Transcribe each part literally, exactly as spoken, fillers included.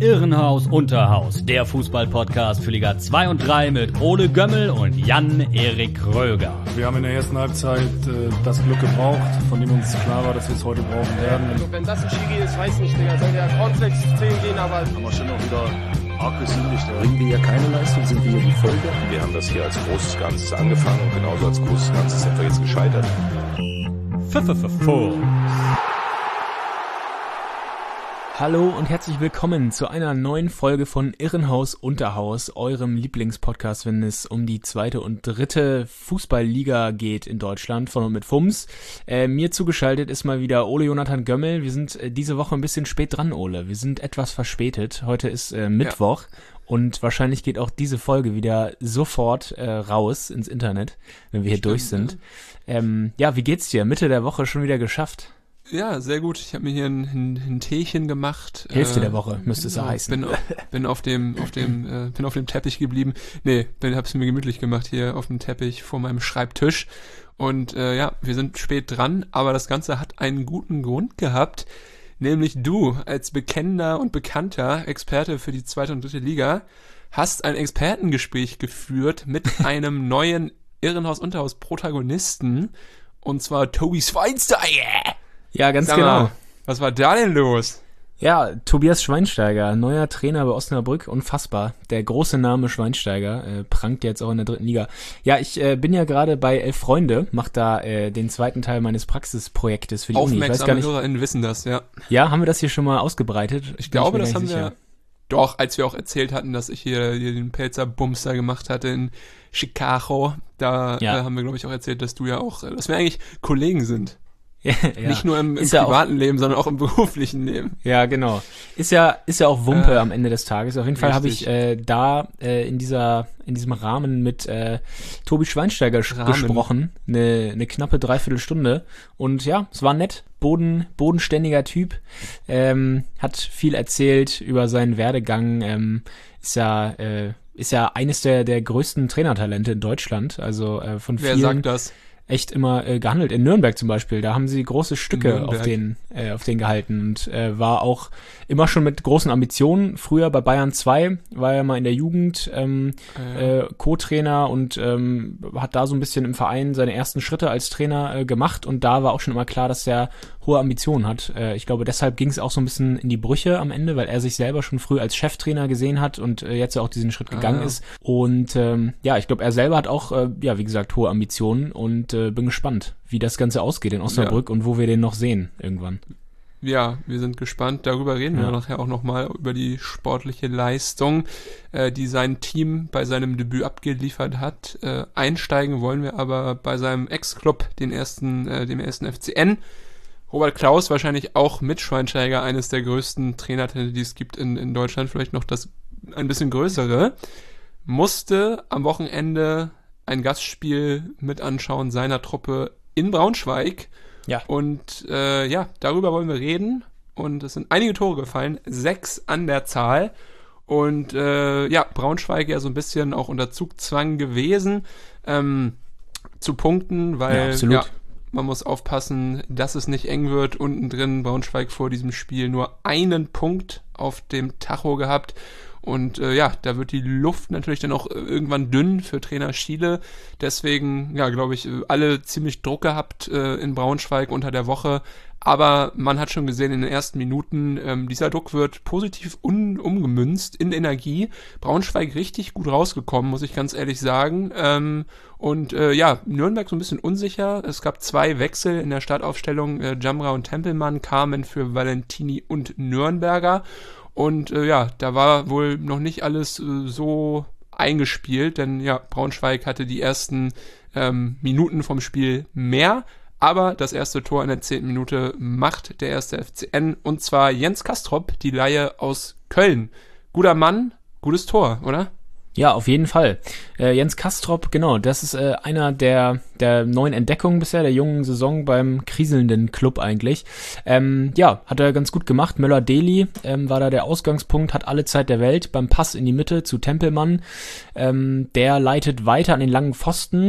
Irrenhaus Unterhaus, der Fußball-Podcast für Liga zwei und drei mit Ole Gömmel und Jan-Erik Röger. Wir haben in der ersten Halbzeit äh, das Glück gebraucht, von dem uns klar war, dass wir es heute brauchen werden. Also wenn das ein Schiri ist, weiß nicht, Digga. Soll der Cornflakes zehn gehen, aber... Haben wir schon auch wieder arg gesündigt. Bringen wir ja keine Leistung, sind wir hier die Folge. Wir haben das hier als großes Ganzes angefangen und genauso als großes Ganzes sind wir jetzt gescheitert. F-F-F-F. Hallo und herzlich willkommen zu einer neuen Folge von Irrenhaus Unterhaus, eurem Lieblingspodcast, wenn es um die zweite und dritte Fußballliga geht in Deutschland, von und mit Fums. Äh, mir zugeschaltet ist mal wieder Ole Jonathan Gömmel. Wir sind äh, diese Woche ein bisschen spät dran, Ole. Wir sind etwas verspätet. Heute ist äh, Mittwoch ja. Und wahrscheinlich geht auch diese Folge wieder sofort äh, raus ins Internet, wenn wir hier Stimmt, durch sind. Ja. Ähm, ja, wie geht's dir? Mitte der Woche schon wieder geschafft? Ja, sehr gut. Ich habe mir hier ein, ein, ein Teechen gemacht. Hälfte äh, der Woche müsste es ja heißen. Bin, bin auf dem, auf dem, äh, bin auf dem Teppich geblieben. Nee, bin, hab's mir gemütlich gemacht hier auf dem Teppich vor meinem Schreibtisch. Und äh, ja, wir sind spät dran, aber das Ganze hat einen guten Grund gehabt. Nämlich du als bekennender und bekannter Experte für die zweite und dritte Liga hast ein Expertengespräch geführt mit einem neuen Irrenhaus-Unterhaus-Protagonisten. Und zwar Tobi Schweinsteiger. Ja, ganz Sag genau. Mal, was war da denn los? Ja, Tobias Schweinsteiger, neuer Trainer bei Osnabrück, unfassbar. Der große Name Schweinsteiger, äh, prangt jetzt auch in der dritten Liga. Ja, ich äh, bin ja gerade bei Elf Freunde, mach da äh, den zweiten Teil meines Praxisprojektes für die Uni. Ich weiß gar nicht. HörerInnen wissen das, ja. Ja, haben wir das hier schon mal ausgebreitet? Ich glaube, das haben wir doch, als wir auch erzählt hatten, dass ich hier, hier den Pelzer Bumster gemacht hatte in Chicago. Da ja. äh, haben wir, glaube ich, auch erzählt, dass du ja auch, dass wir eigentlich Kollegen sind. Ja, Nicht nur im, im ja privaten auch, Leben, sondern auch im beruflichen Leben. Ja, genau. Ist ja ist ja auch Wumpe äh, am Ende des Tages. Auf jeden Fall habe ich äh, da äh, in dieser in diesem Rahmen mit äh, Tobi Schweinsteiger Rahmen. gesprochen. Eine eine knappe Dreiviertelstunde. Und ja, es war nett. Boden, bodenständiger Typ. Ähm, hat viel erzählt über seinen Werdegang. Ähm, ist ja äh, ist ja eines der der größten Trainertalente in Deutschland. Also äh, von Wer vielen. Wer sagt das? echt immer äh, gehandelt. In Nürnberg zum Beispiel, da haben sie große Stücke auf den äh, auf den gehalten und äh, war auch immer schon mit großen Ambitionen. Früher bei Bayern zwei war er mal in der Jugend ähm, ja. äh, Co-Trainer und ähm, hat da so ein bisschen im Verein seine ersten Schritte als Trainer äh, gemacht und da war auch schon immer klar, dass er hohe Ambitionen hat. Äh, ich glaube, deshalb ging es auch so ein bisschen in die Brüche am Ende, weil er sich selber schon früh als Cheftrainer gesehen hat und äh, jetzt auch diesen Schritt gegangen ah, ja. ist. Und ähm, ja, ich glaube, er selber hat auch, äh, ja, wie gesagt, hohe Ambitionen und äh, bin gespannt, wie das Ganze ausgeht in Osnabrück ja. und wo wir den noch sehen irgendwann. Ja, wir sind gespannt. Darüber reden ja. wir nachher auch nochmal, über die sportliche Leistung, äh, die sein Team bei seinem Debüt abgeliefert hat. Äh, einsteigen wollen wir aber bei seinem Ex-Club, den ersten, äh, dem ersten F C N. Robert Klaus, wahrscheinlich auch mit Schweinsteiger, eines der größten Trainertalente, die es gibt in, in Deutschland, vielleicht noch das ein bisschen größere, musste am Wochenende ein Gastspiel mit anschauen seiner Truppe in Braunschweig. Ja. Und äh, ja, darüber wollen wir reden. Und es sind einige Tore gefallen, sechs an der Zahl. Und äh, ja, Braunschweig ja so ein bisschen auch unter Zugzwang gewesen ähm, zu punkten, weil ja, absolut. Ja, man muss aufpassen, dass es nicht eng wird. Unten drin Braunschweig vor diesem Spiel nur einen Punkt auf dem Tacho gehabt. Und äh, ja, da wird die Luft natürlich dann auch irgendwann dünn für Trainer Schiele. Deswegen, ja, glaube ich, alle ziemlich Druck gehabt äh, in Braunschweig unter der Woche. Aber man hat schon gesehen in den ersten Minuten, ähm, dieser Druck wird positiv un- umgemünzt in Energie. Braunschweig richtig gut rausgekommen, muss ich ganz ehrlich sagen. Ähm, und äh, ja, Nürnberg so ein bisschen unsicher. Es gab zwei Wechsel in der Startaufstellung. Äh, Jamra und Tempelmann kamen für Valentini und Nürnberger. Und äh, ja, da war wohl noch nicht alles äh, so eingespielt, denn ja, Braunschweig hatte die ersten ähm, Minuten vom Spiel mehr, aber das erste Tor in der zehnten Minute macht der erste F C N und zwar Jens Kastrop, die Leihe aus Köln. Guter Mann, gutes Tor, oder? Ja, auf jeden Fall. Äh, Jens Kastrop, genau, das ist äh, einer der der neuen Entdeckungen bisher, der jungen Saison beim kriselnden Club eigentlich. Ähm, ja, hat er ganz gut gemacht. Möller-Deli ähm, war da der Ausgangspunkt, hat alle Zeit der Welt beim Pass in die Mitte zu Tempelmann. Ähm, der leitet weiter an den langen Pfosten,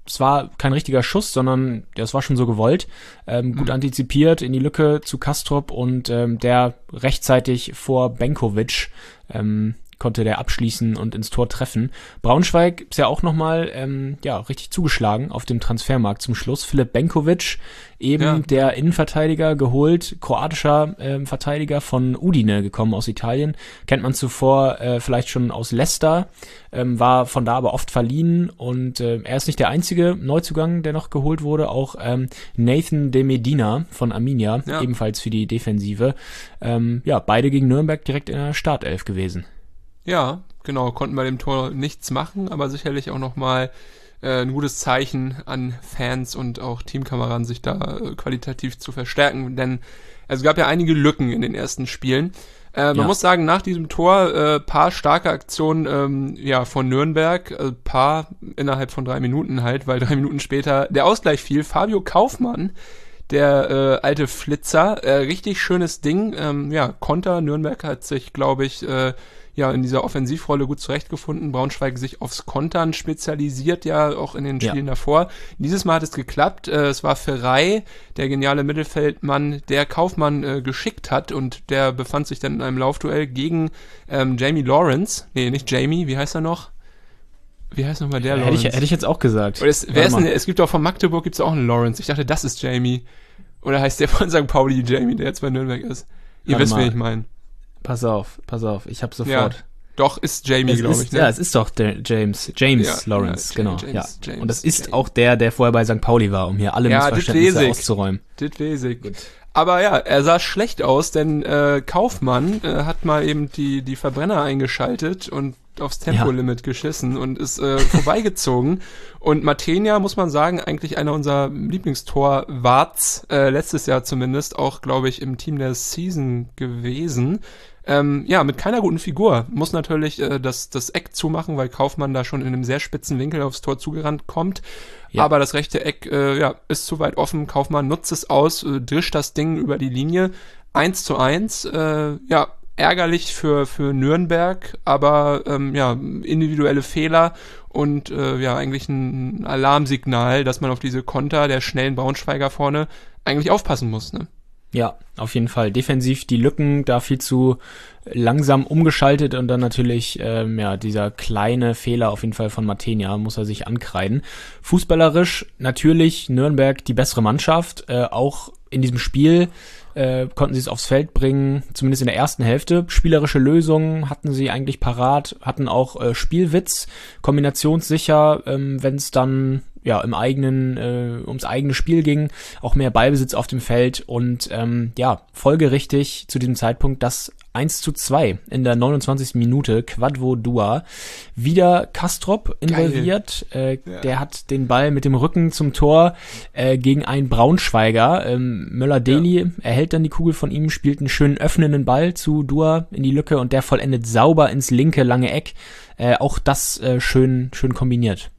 es war kein richtiger Schuss, sondern das war schon so gewollt. Ähm, gut mhm. antizipiert in die Lücke zu Kastrop und ähm, der rechtzeitig vor Benkovic ähm, konnte der abschließen und ins Tor treffen. Braunschweig ist ja auch nochmal ähm, ja, richtig zugeschlagen auf dem Transfermarkt zum Schluss. Filip Benkovic, eben ja. der Innenverteidiger, geholt, kroatischer ähm, Verteidiger von Udine gekommen aus Italien. Kennt man zuvor äh, vielleicht schon aus Leicester, ähm, war von da aber oft verliehen und äh, er ist nicht der einzige Neuzugang, der noch geholt wurde. Auch ähm, Nathan de Medina von Arminia, ja. ebenfalls für die Defensive. Ähm, ja, beide gegen Nürnberg direkt in der Startelf gewesen. Ja, genau, konnten bei dem Tor nichts machen, aber sicherlich auch nochmal äh, ein gutes Zeichen an Fans und auch Teamkameraden, sich da äh, qualitativ zu verstärken, denn es gab ja einige Lücken in den ersten Spielen. Äh, man ja. muss sagen, nach diesem Tor äh, paar starke Aktionen ähm, ja, von Nürnberg, äh, paar innerhalb von drei Minuten halt, weil drei Minuten später der Ausgleich fiel. Fabio Kaufmann, der äh, alte Flitzer, äh, richtig schönes Ding, ähm, ja, Konter. Nürnberg hat sich, glaube ich, äh, ja, in dieser Offensivrolle gut zurechtgefunden. Braunschweig sich aufs Kontern spezialisiert, ja, auch in den Spielen ja. davor. Dieses Mal hat es geklappt. Äh, es war Ferrei, der geniale Mittelfeldmann, der Kaufmann äh, geschickt hat und der befand sich dann in einem Laufduell gegen ähm, Jamie Lawrence. Nee, nicht Jamie, wie heißt er noch? Wie heißt nochmal der ja, Lawrence? Hätte ich, hätte ich jetzt auch gesagt. Oder es, wer ist denn, es gibt auch von Magdeburg gibt's auch einen Lawrence. Ich dachte, das ist Jamie. Oder heißt der von Sankt Pauli Jamie, der jetzt bei Nürnberg ist? Ihr Warte wisst, wen ich meine. Pass auf, pass auf, ich hab sofort. Ja, doch, ist Jamie, glaube ich. Ne? Ja, es ist doch der James, James ja, Lawrence, ja, genau. James, ja. James, und das ist James. Auch der, der vorher bei Sankt Pauli war, um hier alle ja, Missverständnisse auszuräumen. Das weiß ich. Gut. Aber ja, er sah schlecht aus, denn äh, Kaufmann äh, hat mal eben die, die Verbrenner eingeschaltet und aufs Tempolimit ja. geschissen und ist äh, vorbeigezogen. Und Matenia, muss man sagen, eigentlich einer unserer Lieblingstorwarts, äh, letztes Jahr zumindest, auch, glaube ich, im Team der Season gewesen. Ähm, ja, mit keiner guten Figur. Muss natürlich äh, das, das Eck zumachen, weil Kaufmann da schon in einem sehr spitzen Winkel aufs Tor zugerannt kommt. Ja. Aber das rechte Eck äh, ja, ist zu weit offen. Kaufmann nutzt es aus, äh, drischt das Ding über die Linie. Eins zu eins, äh, ja, ärgerlich für, für Nürnberg, aber ähm, ja, individuelle Fehler und äh, ja, eigentlich ein Alarmsignal, dass man auf diese Konter der schnellen Braunschweiger vorne eigentlich aufpassen muss, ne? Ja, auf jeden Fall. Defensiv die Lücken da viel zu langsam umgeschaltet und dann natürlich ähm, ja dieser kleine Fehler auf jeden Fall von Matenia muss er sich ankreiden. Fußballerisch natürlich Nürnberg die bessere Mannschaft, äh, auch in diesem Spiel äh, konnten sie es aufs Feld bringen, zumindest in der ersten Hälfte. Spielerische Lösungen hatten sie eigentlich parat, hatten auch äh, Spielwitz, kombinationssicher, ähm, wenn es dann ja im eigenen äh, ums eigene Spiel ging, auch mehr Ballbesitz auf dem Feld und ähm, ja, folgerichtig zu diesem Zeitpunkt das eins zu zwei in der neunundzwanzigsten Minute, Quadvo Dua. Wieder Kastrop involviert, äh, ja. der hat den Ball mit dem Rücken zum Tor äh, gegen einen Braunschweiger. Ähm, Möller-Deli ja. erhält dann die Kugel von ihm, spielt einen schönen öffnenden Ball zu Dua in die Lücke und der vollendet sauber ins linke lange Eck. Äh, auch das äh, schön, schön kombiniert.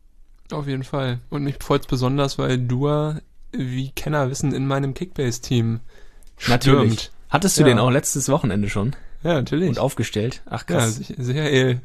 Auf jeden Fall. Und mich freut's besonders, weil Dua, wie Kenner wissen, in meinem Kickbase-Team stürmt. Natürlich. Hattest du ja. den auch letztes Wochenende schon? Ja, natürlich. Und aufgestellt? Ach, krass. Ja, sehr ill.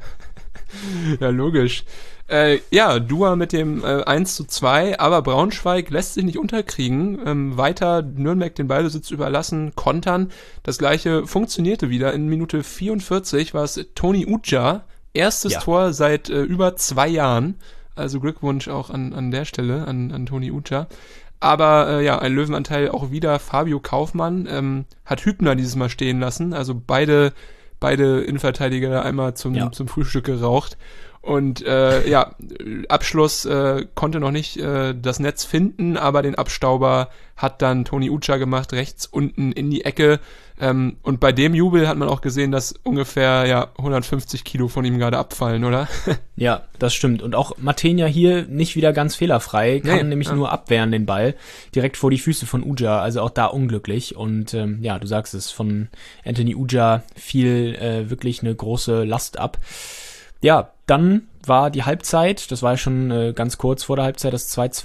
Ja, logisch. Äh, ja, Dua mit dem äh, eins zu zwei, aber Braunschweig lässt sich nicht unterkriegen. Ähm, weiter Nürnberg den Ballbesitz überlassen, kontern. Das gleiche funktionierte wieder. In Minute vierundvierzig war es Toni Uja. Erstes ja. Tor seit äh, über zwei Jahren. Also Glückwunsch auch an, an der Stelle, an, an Toni Uja. Aber äh, ja, ein Löwenanteil auch wieder Fabio Kaufmann, ähm, hat Hübner dieses Mal stehen lassen. Also beide beide Innenverteidiger einmal zum, ja. zum Frühstück geraucht. Und äh, ja, Abschluss äh, konnte noch nicht äh, das Netz finden, aber den Abstauber hat dann Toni Uja gemacht, rechts unten in die Ecke. Ähm, und bei dem Jubel hat man auch gesehen, dass ungefähr ja hundertfünfzig Kilo von ihm gerade abfallen, oder? Ja, das stimmt. Und auch Matenia hier nicht wieder ganz fehlerfrei, kann nee, nämlich ja. nur abwehren den Ball direkt vor die Füße von Uja, also auch da unglücklich. Und ähm, ja, du sagst es, von Anthony Uja fiel äh, wirklich eine große Last ab. Ja, dann war die Halbzeit, das war ja schon äh, ganz kurz vor der Halbzeit, das zwei zwei.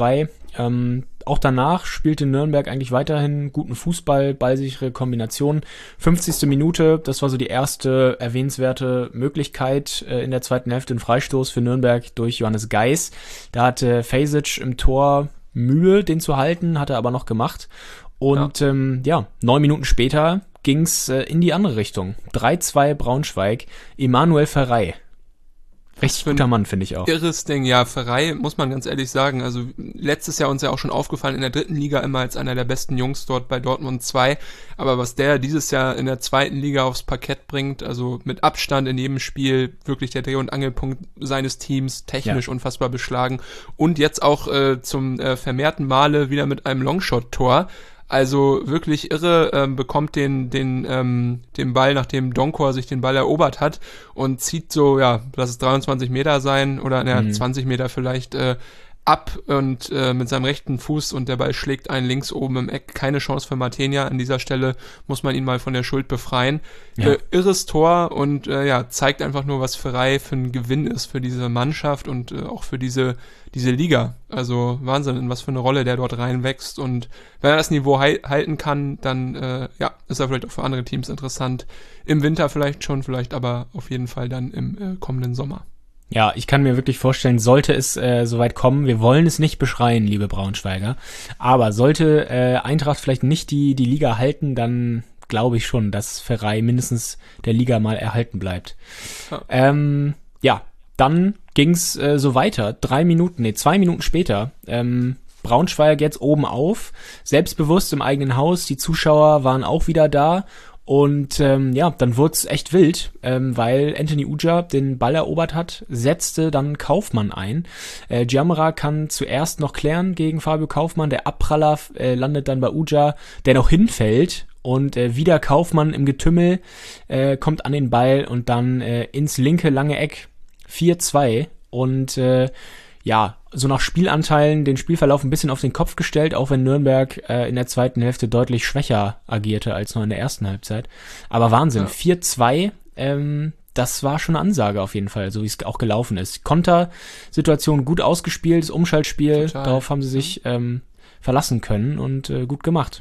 Ähm, auch danach spielte Nürnberg eigentlich weiterhin guten Fußball, ballsichere Kombinationen. fünfzigste Minute, das war so die erste erwähnenswerte Möglichkeit äh, in der zweiten Hälfte, ein Freistoß für Nürnberg durch Johannes Geis. Da hatte Fejsic im Tor Mühe, den zu halten, hat er aber noch gemacht. Und ja, ähm, ja neun Minuten später ging's äh, in die andere Richtung. drei zwei Braunschweig, Emanuel Ferrey. Richtig guter Mann, finde ich auch. Irres Ding, ja, Ferrey, muss man ganz ehrlich sagen, also letztes Jahr uns ja auch schon aufgefallen in der dritten Liga immer als einer der besten Jungs dort bei Dortmund zwei, aber was der dieses Jahr in der zweiten Liga aufs Parkett bringt, also mit Abstand in jedem Spiel wirklich der Dreh- und Angelpunkt seines Teams, technisch ja. unfassbar beschlagen und jetzt auch äh, zum äh, vermehrten Male wieder mit einem Longshot-Tor. Also wirklich irre, ähm, bekommt den den ähm, den Ball, nachdem Donkor sich den Ball erobert hat und zieht so, ja, lass es dreiundzwanzig Meter sein oder naja, mhm. zwanzig Meter vielleicht äh, ab und äh, mit seinem rechten Fuß und der Ball schlägt einen links oben im Eck. Keine Chance für Martenia. An dieser Stelle muss man ihn mal von der Schuld befreien. Ja. Äh, irres Tor und äh, ja, zeigt einfach nur, was Ferrey für ein Gewinn ist für diese Mannschaft und äh, auch für diese diese Liga. Also Wahnsinn, in was für eine Rolle der dort reinwächst und wenn er das Niveau hei- halten kann, dann äh, ja, ist er vielleicht auch für andere Teams interessant. Im Winter vielleicht schon, vielleicht aber auf jeden Fall dann im äh, kommenden Sommer. Ja, ich kann mir wirklich vorstellen, sollte es äh, soweit kommen, wir wollen es nicht beschreien, liebe Braunschweiger, aber sollte äh, Eintracht vielleicht nicht die die Liga halten, dann glaube ich schon, dass Ferrey mindestens der Liga mal erhalten bleibt. Ja, ähm, ja dann ging's äh, so weiter, drei Minuten, nee, zwei Minuten später, ähm, Braunschweig jetzt oben auf, selbstbewusst im eigenen Haus, die Zuschauer waren auch wieder da. Und ähm, ja, dann wurde es echt wild, ähm, weil Anthony Uja den Ball erobert hat, setzte dann Kaufmann ein. Äh, Djamra kann zuerst noch klären gegen Fabio Kaufmann, der Abpraller äh, landet dann bei Uja, der noch hinfällt und äh, wieder Kaufmann im Getümmel äh, kommt an den Ball und dann äh, ins linke lange Eck vier zwei und äh, ja, so nach Spielanteilen den Spielverlauf ein bisschen auf den Kopf gestellt, auch wenn Nürnberg äh, in der zweiten Hälfte deutlich schwächer agierte als noch in der ersten Halbzeit. Aber Wahnsinn, ja. vier zwei, ähm, das war schon eine Ansage auf jeden Fall, so wie es auch gelaufen ist. Kontersituation gut ausgespielt, das Umschaltspiel, Total. Darauf haben sie sich ähm, verlassen können und äh, gut gemacht.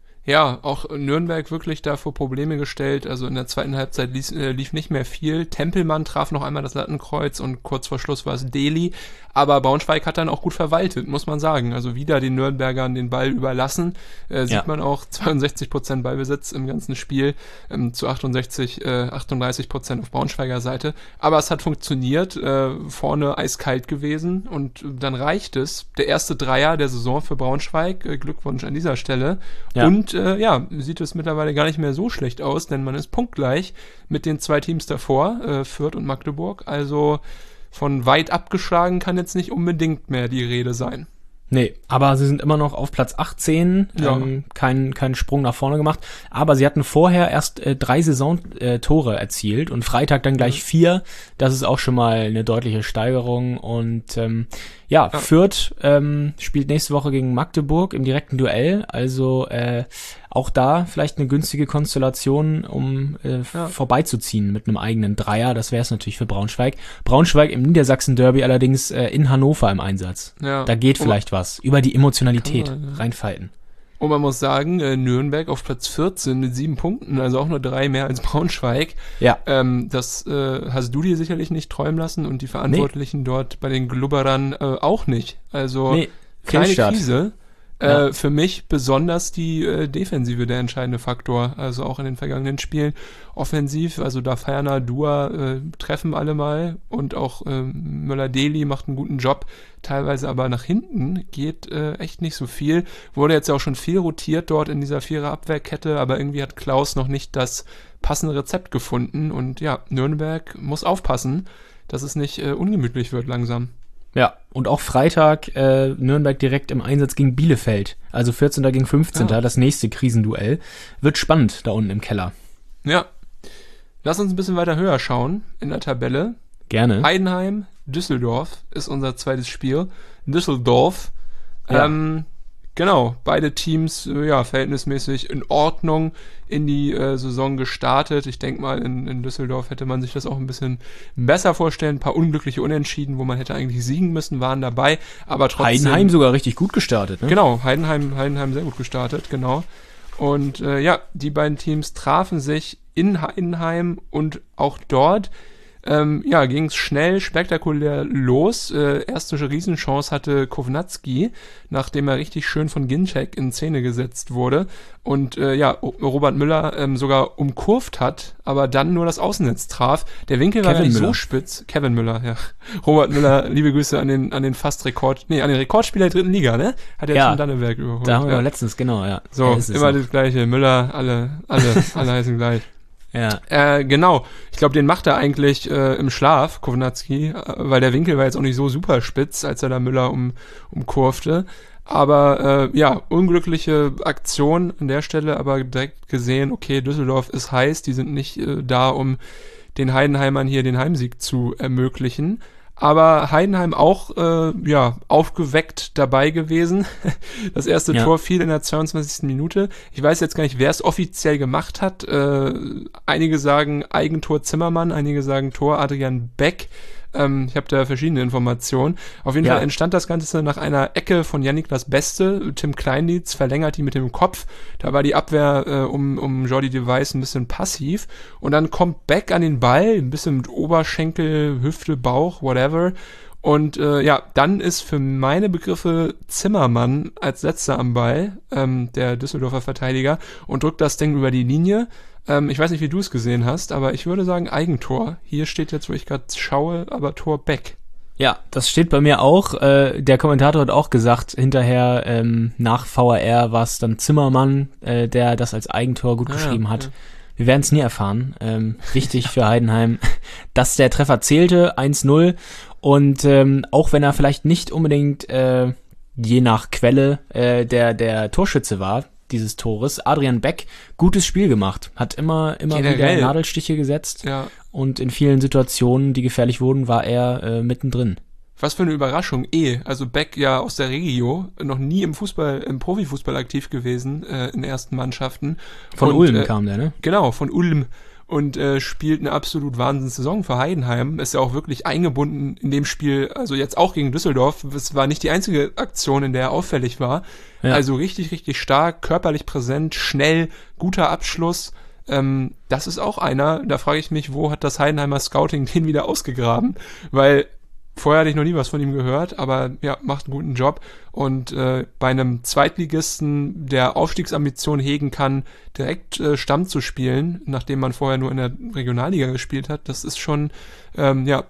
Ja, auch Nürnberg wirklich da vor Probleme gestellt. Also in der zweiten Halbzeit lief, äh, lief nicht mehr viel. Tempelmann traf noch einmal das Lattenkreuz und kurz vor Schluss war es Deli. Aber Braunschweig hat dann auch gut verwaltet, muss man sagen. Also wieder den Nürnbergern den Ball überlassen. Äh, sieht ja. man auch zweiundsechzig Prozent Ballbesitz im ganzen Spiel ähm, zu achtundsechzig, äh, achtunddreißig Prozent auf Braunschweiger Seite. Aber es hat funktioniert. Äh, vorne eiskalt gewesen und dann reicht es. Der erste Dreier der Saison für Braunschweig. Äh, Glückwunsch an dieser Stelle. Ja. Und äh, ja, sieht es mittlerweile gar nicht mehr so schlecht aus, denn man ist punktgleich mit den zwei Teams davor, äh, Fürth und Magdeburg. Also von weit abgeschlagen kann jetzt nicht unbedingt mehr die Rede sein. Nee, aber sie sind immer noch auf Platz achtzehn, ja. ähm, kein, kein Sprung nach vorne gemacht, aber sie hatten vorher erst äh, drei Saisontore äh, erzielt und Freitag dann gleich mhm. vier, das ist auch schon mal eine deutliche Steigerung und ähm, ja, ja, Fürth ähm, spielt nächste Woche gegen Magdeburg im direkten Duell, also äh, auch da vielleicht eine günstige Konstellation, um äh, ja. vorbeizuziehen mit einem eigenen Dreier, das wäre es natürlich für Braunschweig. Braunschweig im Niedersachsen-Derby allerdings äh, in Hannover im Einsatz. Ja. Da geht vielleicht oh. was, über die Emotionalität man, ja. reinfalten. Und man muss sagen, äh, Nürnberg auf Platz vierzehn mit sieben Punkten, also auch nur drei mehr als Braunschweig. Ja. Ähm, das äh, hast du dir sicherlich nicht träumen lassen und die Verantwortlichen nee. dort bei den Glubberern äh, auch nicht. Also nee, kleine Krise. Ja. Äh, für mich besonders die äh, Defensive der entscheidende Faktor, also auch in den vergangenen Spielen. Offensiv, also da Ferner, Dua äh, treffen alle mal und auch äh, Möller-Deli macht einen guten Job, teilweise aber nach hinten geht äh, echt nicht so viel. Wurde jetzt ja auch schon viel rotiert dort in dieser Vierer-Abwehrkette, aber irgendwie hat Klaus noch nicht das passende Rezept gefunden und ja, Nürnberg muss aufpassen, dass es nicht äh, ungemütlich wird langsam. Ja, und auch Freitag äh, Nürnberg direkt im Einsatz gegen Bielefeld. Also vierzehnter gegen fünfzehnter Ja. Das nächste Krisenduell. Wird spannend da unten im Keller. Ja. Lass uns ein bisschen weiter höher schauen in der Tabelle. Gerne. Heidenheim, Düsseldorf ist unser zweites Spiel. Düsseldorf. Ja. Ähm, Genau, beide Teams, äh, ja, verhältnismäßig in Ordnung in die äh, Saison gestartet. Ich denke mal, in, in Düsseldorf hätte man sich das auch ein bisschen besser vorstellen. Ein paar unglückliche Unentschieden, wo man hätte eigentlich siegen müssen, waren dabei. Aber trotzdem... Heidenheim sogar richtig gut gestartet, ne? Genau, Heidenheim, Heidenheim sehr gut gestartet, genau. Und äh, ja, die beiden Teams trafen sich in Heidenheim und auch dort ähm, ja, ging es schnell, spektakulär los. Äh, erste Riesenchance hatte Kovnatski, nachdem er richtig schön von Ginczek in Szene gesetzt wurde und äh, ja, Robert Müller ähm, sogar umkurvt hat, aber dann nur das Außennetz traf. Der Winkel war ja nicht so spitz. Kevin Müller, ja. Robert Müller, liebe Grüße an den an den fast Rekord, nee, an den Rekordspieler der dritten Liga, ne? Hat er ja, jetzt schon Danneberg überholt. Da haben wir ja. letztens, genau, ja. So, ja, immer das gleiche. Müller, alle, alle, alle heißen gleich. Ja. Äh, genau. Ich glaube, den macht er eigentlich äh, im Schlaf, Kovnatski, äh, weil der Winkel war jetzt auch nicht so super spitz, als er da Müller um, umkurvte. Aber äh, ja, unglückliche Aktion an der Stelle, aber direkt gesehen, okay, Düsseldorf ist heiß, die sind nicht äh, da, um den Heidenheimern hier den Heimsieg zu ermöglichen. Aber Heidenheim auch äh, ja aufgeweckt dabei gewesen. Das erste ja. Tor fiel in der zweiundzwanzigsten Minute. Ich weiß jetzt gar nicht, wer es offiziell gemacht hat. Äh, einige sagen Eigentor Zimmermann, einige sagen Tor Adrian Beck. Ähm, ich habe da verschiedene Informationen. Auf jeden ja. Fall entstand das Ganze nach einer Ecke von Yannick Beste. Tim Kleindietz verlängert die mit dem Kopf. Da war die Abwehr äh, um, um Jordi de Wijs ein bisschen passiv. Und dann kommt Beck an den Ball, ein bisschen mit Oberschenkel, Hüfte, Bauch, whatever. Und äh, ja, dann ist für meine Begriffe Zimmermann als letzter am Ball, ähm, der Düsseldorfer Verteidiger, und drückt das Ding über die Linie. Ähm, ich weiß nicht, wie du es gesehen hast, aber ich würde sagen Eigentor. Hier steht jetzt, wo ich gerade schaue, aber Tor Beck. Ja, das steht bei mir auch. Äh, der Kommentator hat auch gesagt, hinterher ähm, nach V A R war es dann Zimmermann, äh, der das als Eigentor gut ah, geschrieben hat. Ja. Wir werden es nie erfahren. Ähm, wichtig für Heidenheim, dass der Treffer zählte, eins null. Und ähm, auch wenn er vielleicht nicht unbedingt äh, je nach Quelle äh, der der Torschütze war, dieses Tores, Adrian Beck, gutes Spiel gemacht. Hat immer immer Generell. wieder Nadelstiche gesetzt. Ja. Und in vielen Situationen, die gefährlich wurden, war er äh, mittendrin. Was für eine Überraschung, eh. Also Beck ja aus der Regio, noch nie im Fußball, im Profifußball aktiv gewesen, äh, in ersten Mannschaften. Von und, Ulm äh, kam der, ne? Genau, von Ulm. Und äh, spielt eine absolut Wahnsinnssaison für Heidenheim. Ist ja auch wirklich eingebunden in dem Spiel, also jetzt auch gegen Düsseldorf. Es war nicht die einzige Aktion, in der er auffällig war. Ja. Also richtig, richtig stark, körperlich präsent, schnell, guter Abschluss. Ähm, das ist auch einer, da frage ich mich, wo hat das Heidenheimer Scouting den wieder ausgegraben? Weil vorher hatte ich noch nie was von ihm gehört, aber ja, macht einen guten Job. Und äh, bei einem Zweitligisten, der Aufstiegsambition hegen kann, direkt äh, Stamm zu spielen, nachdem man vorher nur in der Regionalliga gespielt hat, das ist schon, ähm, ja,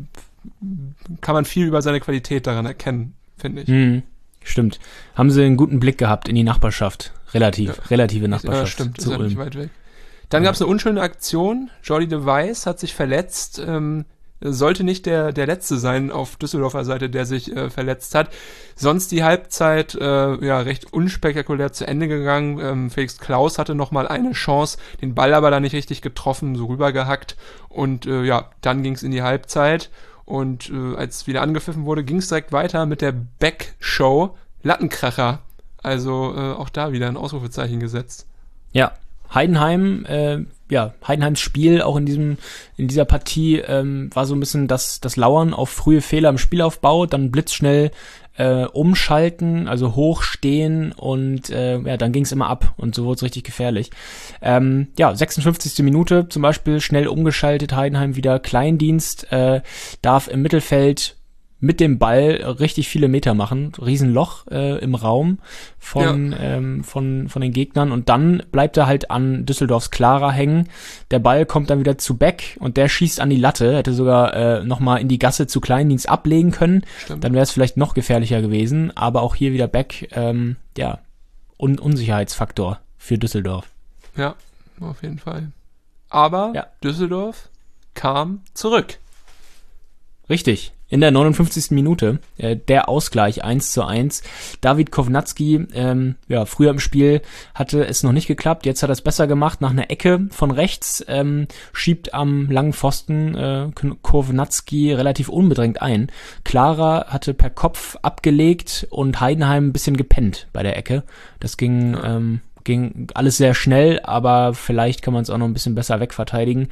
kann man viel über seine Qualität daran erkennen, finde ich. Mhm, stimmt. Haben sie einen guten Blick gehabt in die Nachbarschaft. Relativ, ja. relative Nachbarschaft. Ja, stimmt, ist ja nicht weit weg. Dann ja. gab es eine unschöne Aktion. Jordi de Wijs hat sich verletzt, ähm, sollte nicht der der Letzte sein auf Düsseldorfer Seite, der sich äh, verletzt hat. Sonst die Halbzeit äh, ja recht unspektakulär zu Ende gegangen. Ähm, Felix Klaus hatte nochmal eine Chance, den Ball aber da nicht richtig getroffen, so rübergehackt. Und äh, ja, dann ging es in die Halbzeit. Und äh, als wieder angepfiffen wurde, ging es direkt weiter mit der Beck-Show. Lattenkracher. Also äh, auch da wieder ein Ausrufezeichen gesetzt. Ja, Heidenheim, äh, ja, Heidenheims Spiel auch in diesem, in dieser Partie ähm, war so ein bisschen das, das Lauern auf frühe Fehler im Spielaufbau, dann blitzschnell äh, umschalten, also hochstehen und äh, ja, dann ging es immer ab und so wurde es richtig gefährlich. Ähm, ja, sechsundfünfzigste Minute zum Beispiel, schnell umgeschaltet, Heidenheim wieder Kleindienst, äh, darf im Mittelfeld mit dem Ball richtig viele Meter machen, Riesenloch äh, im Raum von ja. ähm, von von den Gegnern und dann bleibt er halt an Düsseldorfs Clara hängen. Der Ball kommt dann wieder zu Beck und der schießt an die Latte, hätte sogar äh, nochmal in die Gasse zu Kleindienst ablegen können. Stimmt. Dann wäre es vielleicht noch gefährlicher gewesen, aber auch hier wieder Beck, ähm, ja, Un- Unsicherheitsfaktor für Düsseldorf. Ja, auf jeden Fall. Aber ja. Düsseldorf kam zurück. Richtig. In der neunundfünfzigsten Minute, äh, der Ausgleich eins zu eins. David Kovnatski, ähm, ja, früher im Spiel hatte es noch nicht geklappt, jetzt hat er es besser gemacht, nach einer Ecke von rechts, ähm, schiebt am langen Pfosten äh, Kovnatski relativ unbedrängt ein. Clara hatte per Kopf abgelegt und Heidenheim ein bisschen gepennt bei der Ecke. Das ging, ähm, ging alles sehr schnell, aber vielleicht kann man es auch noch ein bisschen besser wegverteidigen.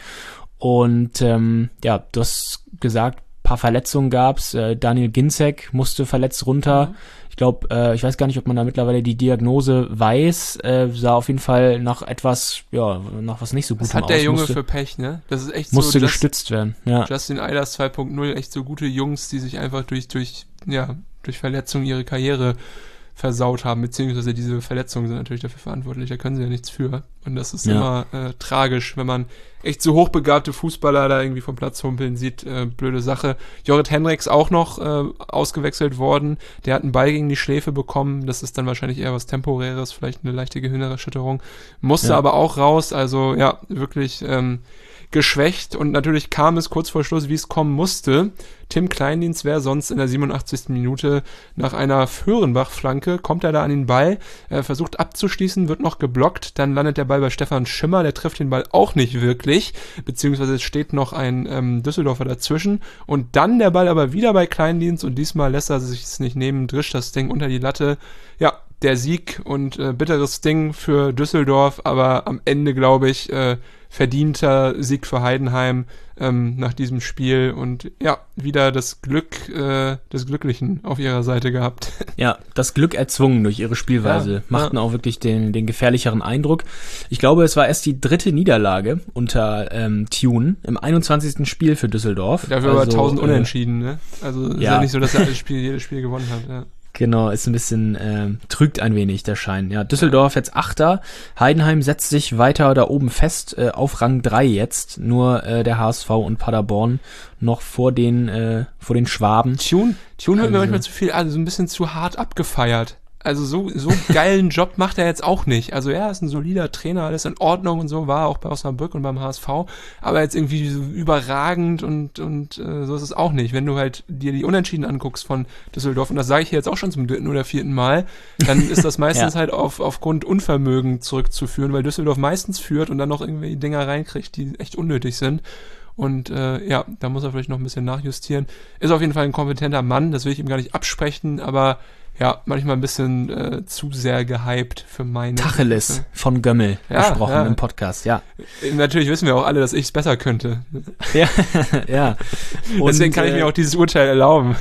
Und ähm, ja, du hast gesagt, paar Verletzungen gab's. Äh, Daniel Ginczek musste verletzt runter. Mhm. Ich glaube, äh, ich weiß gar nicht, ob man da mittlerweile die Diagnose weiß. Äh, sah auf jeden Fall nach etwas, ja, nach was nicht so Gutem aus. Das hat der aus. Junge musste, für Pech, ne? Das ist echt musste so. Musste gestützt werden, ja. Justin Eilers zwei Punkt null, echt so gute Jungs, die sich einfach durch, durch, ja, durch Verletzungen ihre Karriere versaut haben, beziehungsweise diese Verletzungen sind natürlich dafür verantwortlich, da können sie ja nichts für. Und das ist ja. immer äh, tragisch, wenn man echt so hochbegabte Fußballer da irgendwie vom Platz humpeln sieht, äh, blöde Sache. Jorrit Henrichs auch noch äh, ausgewechselt worden, der hat einen Ball gegen die Schläfe bekommen, das ist dann wahrscheinlich eher was Temporäres, vielleicht eine leichte Gehirnerschütterung, musste ja. aber auch raus, also ja, wirklich ähm, geschwächt und natürlich kam es kurz vor Schluss, wie es kommen musste. Tim Kleindienst wäre sonst in der siebenundachtzigsten Minute nach einer Föhrenbach-Flanke, kommt er da an den Ball, äh, versucht abzuschließen, wird noch geblockt, dann landet der Ball bei Stefan Schimmer, der trifft den Ball auch nicht wirklich, beziehungsweise es steht noch ein ähm, Düsseldorfer dazwischen und dann der Ball aber wieder bei Kleindienst und diesmal lässt er sich es nicht nehmen, drischt das Ding unter die Latte. Ja, der Sieg und äh, bitteres Ding für Düsseldorf, aber am Ende, glaube ich, äh, verdienter Sieg für Heidenheim ähm, nach diesem Spiel und ja, wieder das Glück äh, des Glücklichen auf ihrer Seite gehabt. Ja, das Glück erzwungen durch ihre Spielweise. Ja, machten ja. auch wirklich den, den gefährlicheren Eindruck. Ich glaube, es war erst die dritte Niederlage unter ähm, Thune im einundzwanzigsten Spiel für Düsseldorf. Dafür also, aber tausend äh, Unentschieden, ne? Also ist ja. ja nicht so, dass er alles Spiel, jedes Spiel gewonnen hat, ja. Genau, ist ein bisschen, äh, trügt ein wenig der Schein. Ja, Düsseldorf jetzt Achter, Heidenheim setzt sich weiter da oben fest, äh, auf Rang drei jetzt, nur äh, der H S V und Paderborn noch vor den, äh, vor den Schwaben. Thune, Thune wird Also- mir manchmal zu viel, also so ein bisschen zu hart abgefeiert. Also so, so geilen Job macht er jetzt auch nicht. Also er ist ein solider Trainer, alles in Ordnung und so, war auch bei Osnabrück und beim H S V, aber jetzt irgendwie so überragend und, und äh, so ist es auch nicht. Wenn du halt dir die Unentschieden anguckst von Düsseldorf, und das sage ich hier jetzt auch schon zum dritten oder vierten Mal, dann ist das meistens Ja. halt auf aufgrund Unvermögen zurückzuführen, weil Düsseldorf meistens führt und dann noch irgendwie Dinger reinkriegt, die echt unnötig sind. Und äh, ja, da muss er vielleicht noch ein bisschen nachjustieren. Ist auf jeden Fall ein kompetenter Mann, das will ich ihm gar nicht absprechen, aber ja, manchmal ein bisschen äh, zu sehr gehypt für meine... Tacheles von Gömmel Ja, gesprochen ja. im Podcast, ja. Natürlich wissen wir auch alle, dass ich es besser könnte. Ja, ja. Und, Deswegen kann ich äh, mir auch dieses Urteil erlauben.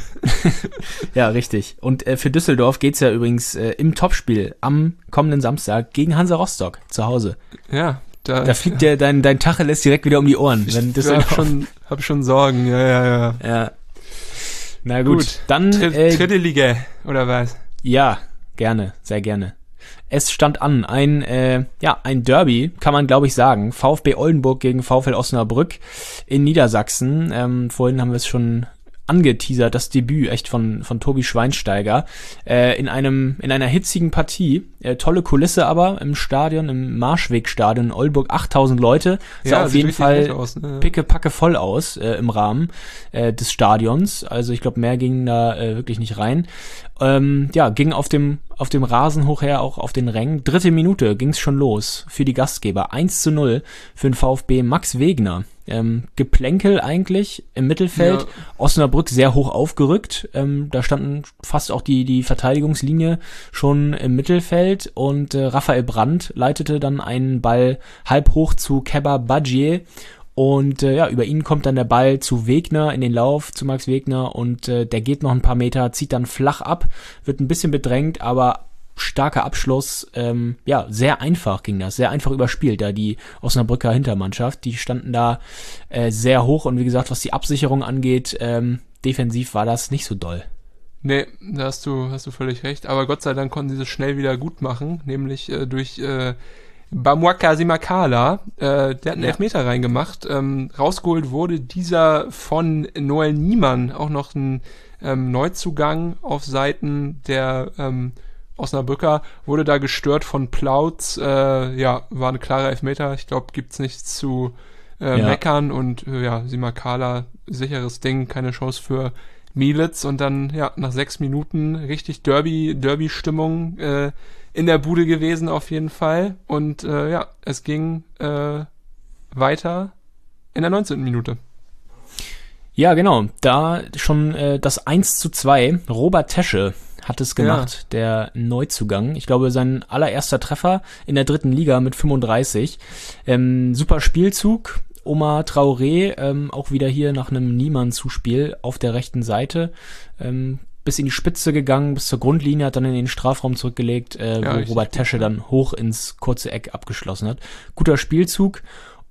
Ja, richtig. Und äh, für Düsseldorf geht's ja übrigens äh, im Topspiel am kommenden Samstag gegen Hansa Rostock zu Hause. Ja, da, Da fliegt dir dein, dein Tacheles direkt wieder um die Ohren. ich wenn hab Düsseldorf, schon, hab schon Sorgen, ja, ja, ja. ja. Na gut, Gut, dann Dritt, äh, dritte Liga, oder was? ja, gerne, sehr gerne. Es stand an, ein äh, ja ein Derby, kann man glaube ich sagen. VfB Oldenburg gegen VfL Osnabrück in Niedersachsen. Ähm, vorhin haben wir es schon angeteasert, das Debüt echt von von Tobi Schweinsteiger äh, in einem in einer hitzigen Partie. Äh, tolle Kulisse aber im Stadion, im Marschwegstadion in Oldenburg, achttausend Leute. Sah Ja, auf sieht jeden richtig Fall nett aus, ne? pickepacke voll aus äh, im Rahmen äh, des Stadions. Also ich glaube, mehr ging da äh, wirklich nicht rein. Ähm, ja, ging auf dem auf dem Rasen hochher, auch auf den Rängen. Dritte Minute ging's schon los für die Gastgeber. eins zu null für den VfB. Max Wegner. Ähm, Geplänkel eigentlich im Mittelfeld. Ja. Osnabrück sehr hoch aufgerückt. Ähm, da standen fast auch die die Verteidigungslinie schon im Mittelfeld und äh, Raphael Brandt leitete dann einen Ball halb hoch zu Keba Badjié. Und äh, ja, über ihn kommt dann der Ball zu Wegner in den Lauf, zu Max Wegner und äh, der geht noch ein paar Meter, zieht dann flach ab, wird ein bisschen bedrängt, aber starker Abschluss, ähm, ja, sehr einfach ging das, sehr einfach überspielt, da die Osnabrücker Hintermannschaft, die standen da äh, sehr hoch und wie gesagt, was die Absicherung angeht, ähm, defensiv war das nicht so doll. Nee, da hast du, hast du völlig recht, aber Gott sei Dank konnten sie das schnell wieder gut machen, nämlich äh, durch äh, Bamwaka Simakala, äh, der hat einen Ja. Elfmeter reingemacht. Ähm, rausgeholt wurde dieser von Noel Niemann, auch noch ein ähm, Neuzugang auf Seiten der ähm, Osnabrücker, wurde da gestört von Plautz. Äh, ja, war ein klarer Elfmeter. Ich glaube, gibt's nichts zu äh, Ja. meckern und äh, ja, Simakala, sicheres Ding, keine Chance für Mielitz und dann, ja, nach sechs Minuten richtig Derby, Derby-Stimmung äh, in der Bude gewesen auf jeden Fall. Und äh, ja, es ging äh, weiter in der neunzehnten Minute. Ja, genau. Da schon äh, das eins zu zwei. Robert Tesche hat es gemacht, ja. Der Neuzugang. Ich glaube, sein allererster Treffer in der dritten Liga mit fünfunddreißig. Ähm, super Spielzug. Omar Traoré, ähm, auch wieder hier nach einem Niemann-Zuspiel auf der rechten Seite, ähm, bis in die Spitze gegangen, bis zur Grundlinie, hat dann in den Strafraum zurückgelegt, äh, ja, wo Robert Tesche dann hoch ins kurze Eck abgeschlossen hat. Guter Spielzug.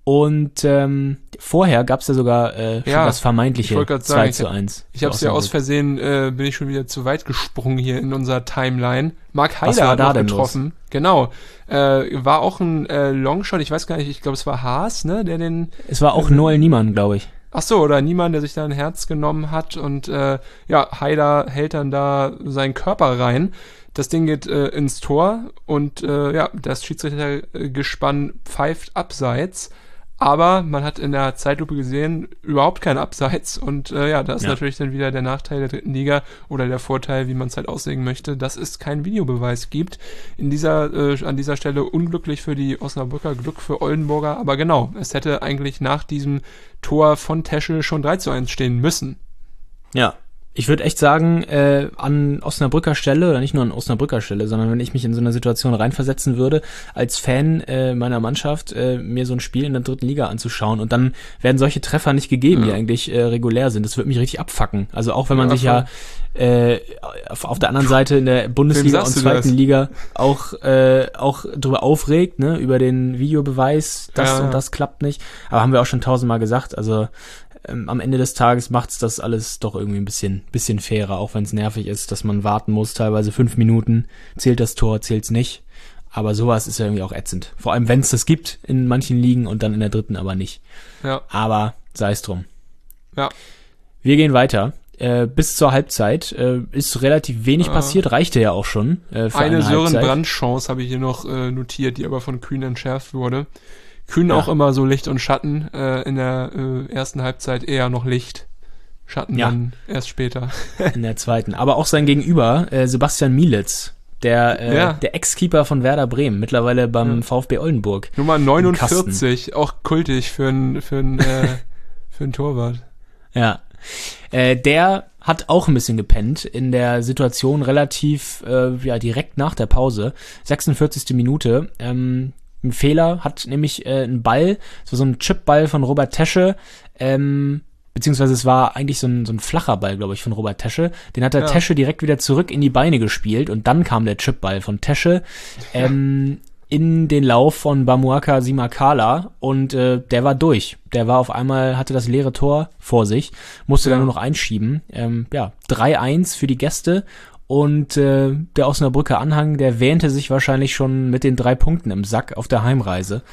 Und ähm, vorher gab es ja sogar äh, schon ja, das vermeintliche zwei zu eins. Ich habe es ja aus Versehen, äh, bin ich schon wieder zu weit gesprungen hier in unserer Timeline. Marc Haider hat noch getroffen. Los? Genau. Äh, war auch ein äh, Longshot, ich weiß gar nicht, ich glaube es war Haas, ne, der den... Es war auch äh, Noel Niemann, glaube ich. Ach so, oder Niemann, der sich da ein Herz genommen hat und äh, ja, Haider hält dann da seinen Körper rein. Das Ding geht äh, ins Tor und äh, ja, das Schiedsrichtergespann pfeift abseits. Aber man hat in der Zeitlupe gesehen, überhaupt kein Abseits. Und äh, ja, da ist ja. natürlich dann wieder der Nachteil der dritten Liga oder der Vorteil, wie man es halt auslegen möchte, dass es keinen Videobeweis gibt. In dieser, äh, an dieser Stelle unglücklich für die Osnabrücker, Glück für Oldenburger. Aber genau, es hätte eigentlich nach diesem Tor von Tesche schon drei zu eins stehen müssen. Ja. Ich würde echt sagen, äh, an Osnabrücker Stelle, oder nicht nur an Osnabrücker Stelle, sondern wenn ich mich in so eine Situation reinversetzen würde, als Fan äh, meiner Mannschaft, äh, mir so ein Spiel in der dritten Liga anzuschauen und dann werden solche Treffer nicht gegeben, ja. die eigentlich äh, regulär sind. Das würde mich richtig abfacken. Also auch wenn man ja, sich ja äh, auf, auf der anderen Seite in der Bundesliga und zweiten das? Liga auch äh, auch drüber aufregt, ne, über den Videobeweis, das ja. und das klappt nicht. Aber haben wir auch schon tausendmal gesagt, also Ähm, am Ende des Tages macht's das alles doch irgendwie ein bisschen, bisschen fairer, auch wenn es nervig ist, dass man warten muss, teilweise fünf Minuten, zählt das Tor, zählt's nicht. Aber sowas ist ja irgendwie auch ätzend. Vor allem, wenn es das gibt in manchen Ligen und dann in der dritten aber nicht. Ja. Aber sei es drum. Ja. Wir gehen weiter. Äh, bis zur Halbzeit äh, ist relativ wenig äh, passiert, reichte ja auch schon. Äh, für eine eine Sören-Brandt-Chance habe ich hier noch äh, notiert, die aber von Kühn entschärft wurde. Kühn ja. auch immer so Licht und Schatten, äh, in der äh, ersten Halbzeit eher noch Licht, Schatten ja. dann erst später. In der zweiten. Aber auch sein Gegenüber, äh, Sebastian Mielitz, der äh, ja. der Ex-Keeper von Werder Bremen, mittlerweile beim ja. VfB Oldenburg. Nummer neunundvierzig, auch kultig für einen für ein, äh, für ein Torwart. Ja, äh, der hat auch ein bisschen gepennt in der Situation relativ äh, ja direkt nach der Pause, sechsundvierzigste Minute, ähm, ein Fehler, hat nämlich äh, einen Ball, so, so ein Chipball von Robert Tesche, ähm, beziehungsweise es war eigentlich so ein, so ein flacher Ball, glaube ich, von Robert Tesche. Den hat der ja. Tesche direkt wieder zurück in die Beine gespielt und dann kam der Chipball von Tesche ähm, in den Lauf von Bamuaka Simakala und äh, der war durch. Der war auf einmal, hatte das leere Tor vor sich, musste ja. dann nur noch einschieben. Ähm, ja, drei eins für die Gäste. Und äh, der Osnabrücker Anhang, der wähnte sich wahrscheinlich schon mit den drei Punkten im Sack auf der Heimreise.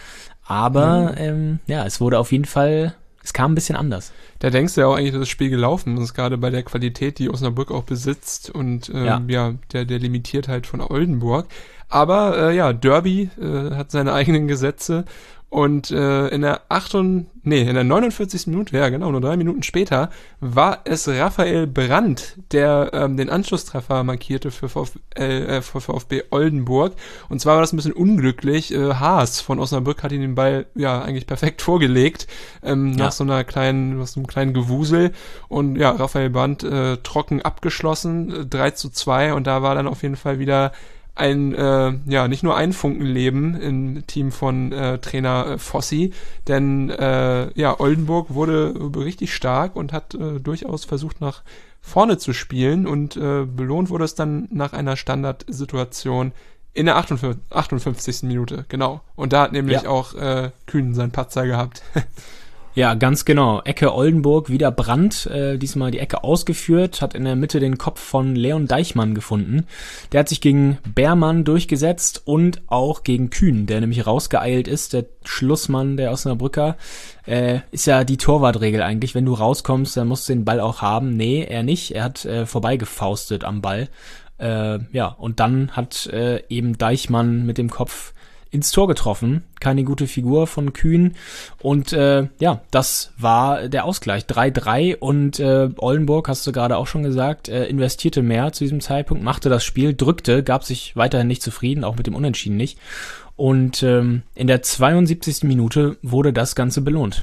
Aber ja, ähm, ja es wurde auf jeden Fall, es kam ein bisschen anders. Da denkst du ja auch eigentlich, dass das Spiel gelaufen ist, gerade bei der Qualität, die Osnabrück auch besitzt und ähm, ja. ja, der, der Limitiertheit von Oldenburg. Aber äh, ja, Derby äh, hat seine eigenen Gesetze. Und äh, in der achtund, nee, in der neunundvierzigsten Minute, ja genau, nur drei Minuten später, war es Raphael Brandt, der ähm, den Anschlusstreffer markierte für, Vf, äh, für VfB Oldenburg. Und zwar war das ein bisschen unglücklich. Äh, Haas von Osnabrück hat ihn den Ball ja eigentlich perfekt vorgelegt, ähm, ja. nach so einer kleinen, nach so einem kleinen Gewusel. Und ja, Raphael Brandt äh, trocken abgeschlossen, äh, drei zu zwei. Und da war dann auf jeden Fall wieder ein, äh, ja, nicht nur ein Funkenleben im Team von äh, Trainer äh, Fossi, denn äh, ja, Oldenburg wurde richtig stark und hat äh, durchaus versucht, nach vorne zu spielen und äh, belohnt wurde es dann nach einer Standardsituation in der achtundfünfzigsten Minute, genau. Und da hat nämlich ja. auch äh, Kühn seinen Patzer gehabt. Ja, ganz genau. Ecke Oldenburg, wieder Brandt, äh, diesmal die Ecke ausgeführt, hat in der Mitte den Kopf von Leon Deichmann gefunden. Der hat sich gegen Beermann durchgesetzt und auch gegen Kühn, der nämlich rausgeeilt ist, der Schlussmann der Osnabrücker. Äh, ist ja die Torwartregel eigentlich, wenn du rauskommst, dann musst du den Ball auch haben. Nee, er nicht, er hat äh, vorbeigefaustet am Ball. Äh, ja, und dann hat äh, eben Deichmann mit dem Kopf ins Tor getroffen. Keine gute Figur von Kühn. Und äh, ja, das war der Ausgleich. drei drei und äh, Oldenburg, hast du gerade auch schon gesagt, äh, investierte mehr zu diesem Zeitpunkt, machte das Spiel, drückte, gab sich weiterhin nicht zufrieden, auch mit dem Unentschieden nicht. Und ähm, in der zweiundsiebzigsten Minute wurde das Ganze belohnt.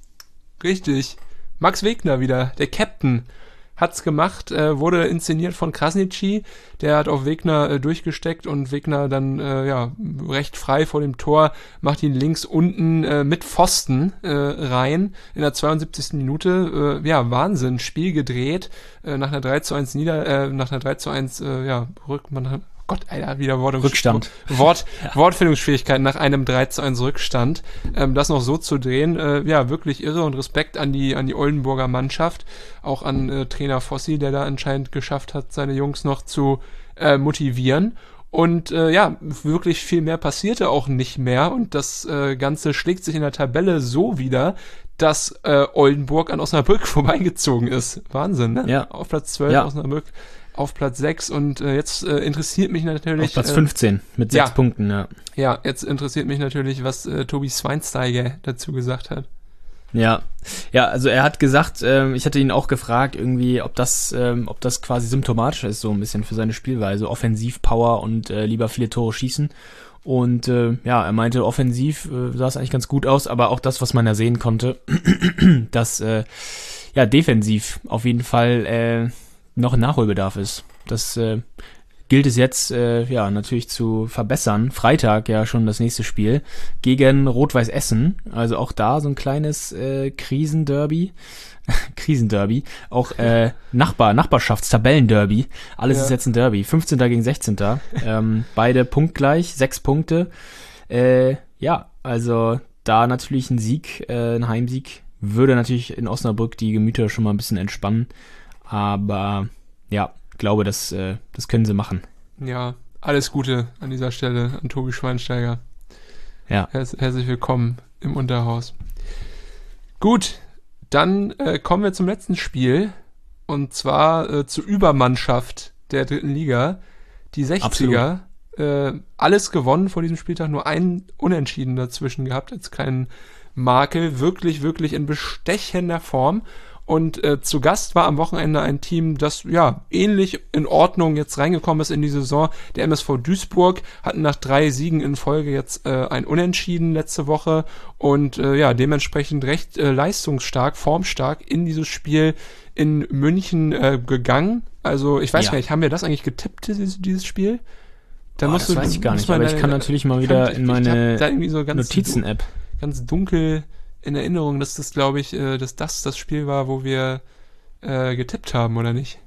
Richtig. Max Wegner wieder, der Captain, hat's gemacht, äh, wurde inszeniert von Krasniqi, der hat auf Wegner äh, durchgesteckt und Wegner dann äh, ja recht frei vor dem Tor, macht ihn links unten äh, mit Pfosten äh, rein in der zweiundsiebzigsten Minute. Äh, ja, Wahnsinn, Spiel gedreht, äh, nach einer drei zu eins Nieder, äh, nach einer drei zu eins, äh, ja, rückt man Gott, Alter, wieder Wort Rückstand. Wort, ja. Wortfindungsschwierigkeiten nach einem drei zu eins Rückstand. Ähm, das noch so zu drehen, äh, ja, wirklich irre und Respekt an die, an die Oldenburger Mannschaft. Auch an äh, Trainer Fossi, der da anscheinend geschafft hat, seine Jungs noch zu äh, motivieren. Und äh, ja, wirklich viel mehr passierte auch nicht mehr. Und das äh, Ganze schlägt sich in der Tabelle so wieder, dass äh, Oldenburg an Osnabrück vorbeigezogen ist. Wahnsinn, ne? Ja. Auf Platz zwölf, ja. Osnabrück auf Platz sechs und äh, jetzt äh, interessiert mich natürlich... Auf Platz äh, fünfzehn mit sechs ja, Punkten, ja. Ja, jetzt interessiert mich natürlich, was äh, Tobi Schweinsteiger dazu gesagt hat. Ja, ja, also er hat gesagt, ähm, ich hatte ihn auch gefragt, irgendwie, ob das, ähm, ob das quasi symptomatisch ist, so ein bisschen für seine Spielweise, Offensiv-Power und äh, lieber viele Tore schießen. Und äh, ja, er meinte, offensiv äh, sah es eigentlich ganz gut aus, aber auch das, was man ja sehen konnte, dass äh, ja defensiv auf jeden Fall äh, noch ein Nachholbedarf ist. Das äh, gilt es jetzt äh, ja natürlich zu verbessern. Freitag ja schon das nächste Spiel gegen Rot-Weiß Essen. Also auch da so ein kleines äh, Krisenderby. Krisenderby. Auch äh, Nachbar, Nachbarschaftstabellenderby. Alles ja. ist jetzt ein Derby. fünfzehnter gegen sechzehnter Ähm, beide punktgleich, sechs Punkte. Äh, ja, also da natürlich ein Sieg, äh, ein Heimsieg, würde natürlich in Osnabrück die Gemüter schon mal ein bisschen entspannen. Aber ja, glaube, das, äh, das können sie machen. Ja, alles Gute an dieser Stelle an Tobi Schweinsteiger. Ja. Herz, herzlich willkommen im Unterhaus. Gut, dann äh, kommen wir zum letzten Spiel. Und zwar äh, zur Übermannschaft der dritten Liga. Die sechziger. Äh, alles gewonnen vor diesem Spieltag, nur ein Unentschieden dazwischen gehabt, als keinen Makel. Wirklich, wirklich in bestechender Form. Und äh, zu Gast war am Wochenende ein Team, das ja ähnlich in Ordnung jetzt reingekommen ist in die Saison. Der M S V Duisburg hatten nach drei Siegen in Folge jetzt äh, ein Unentschieden letzte Woche und äh, ja dementsprechend recht äh, leistungsstark, formstark in dieses Spiel in München äh, gegangen. Also ich weiß ja. gar nicht, haben wir das eigentlich getippt, dieses, dieses Spiel? Da musst das du, weiß ich gar nicht, aber ich kann natürlich mal wieder in meine so Notizen-App. Ganz dunkel in Erinnerung, dass das, glaube ich, äh, dass das das Spiel war, wo wir äh, getippt haben, oder nicht?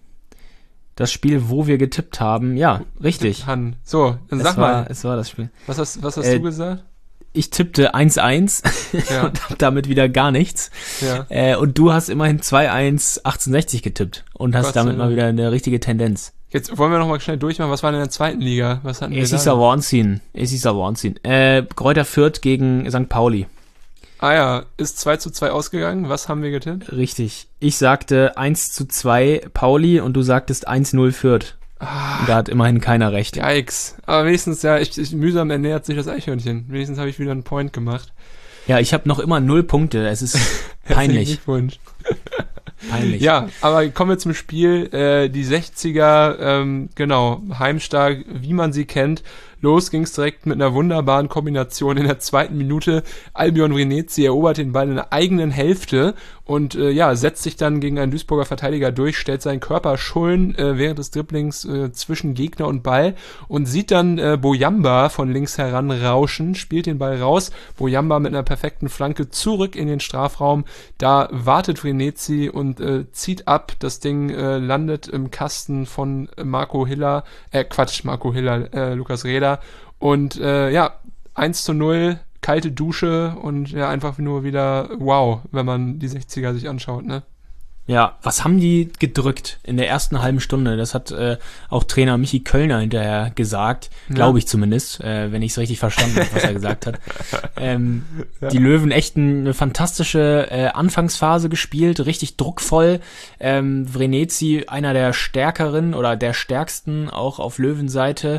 Das Spiel, wo wir getippt haben, ja, richtig. Han. So, dann es sag war, mal. Es war das Spiel. Was hast, was hast äh, du gesagt? Ich tippte eins eins ja. und hab damit wieder gar nichts. Ja. Äh, und du hast immerhin zwei eins achtzehnhundertsechzig getippt und hast Gott damit sei mal wieder eine richtige Tendenz. Jetzt wollen wir noch mal schnell durchmachen. Was war denn in der zweiten Liga? Was hatten wir Es da? ist ein Wahnsinn. Es ist ein Wahnsinn. Äh, Kräuter Fürth gegen Sankt Pauli. Ah ja, ist zwei zu zwei ausgegangen. Was haben wir getippt? Richtig. Ich sagte eins zu zwei Pauli und du sagtest eins null Fürth. Ah, und da hat immerhin keiner recht. Yikes. Aber wenigstens, ja, ich, ich, mühsam ernährt sich das Eichhörnchen. Wenigstens habe ich wieder einen Point gemacht. Ja, ich habe noch immer null Punkte. Es ist peinlich. Glückwunsch. Peinlich. Ja, aber kommen wir zum Spiel. Äh, die sechziger, ähm, genau, heimstark, wie man sie kennt. Los ging's direkt mit einer wunderbaren Kombination in der zweiten Minute. Albion Vrenetzi erobert den Ball in der eigenen Hälfte und äh, ja, setzt sich dann gegen einen Duisburger Verteidiger durch, stellt seinen Körper schulden äh, während des Dribblings äh, zwischen Gegner und Ball und sieht dann äh, Bojamba von links heran rauschen, spielt den Ball raus. Bojamba mit einer perfekten Flanke zurück in den Strafraum. Da wartet Vrenetzi und äh, zieht ab. Das Ding äh, landet im Kasten von Marco Hiller, äh Quatsch, Marco Hiller, äh, Lukas Reda. Und äh, ja, eins zu null, kalte Dusche und ja, einfach nur wieder wow, wenn man die sechziger sich anschaut, ne? Ja, was haben die gedrückt in der ersten halben Stunde? Das hat äh, auch Trainer Michi Kölner hinterher gesagt, ja. Glaube ich zumindest, äh, wenn ich es richtig verstanden habe, was er gesagt hat. Ähm, ja. Die Löwen echt eine fantastische äh, Anfangsphase gespielt, richtig druckvoll. Ähm, Vrenetzi, einer der stärkeren oder der stärksten auch auf Löwenseite.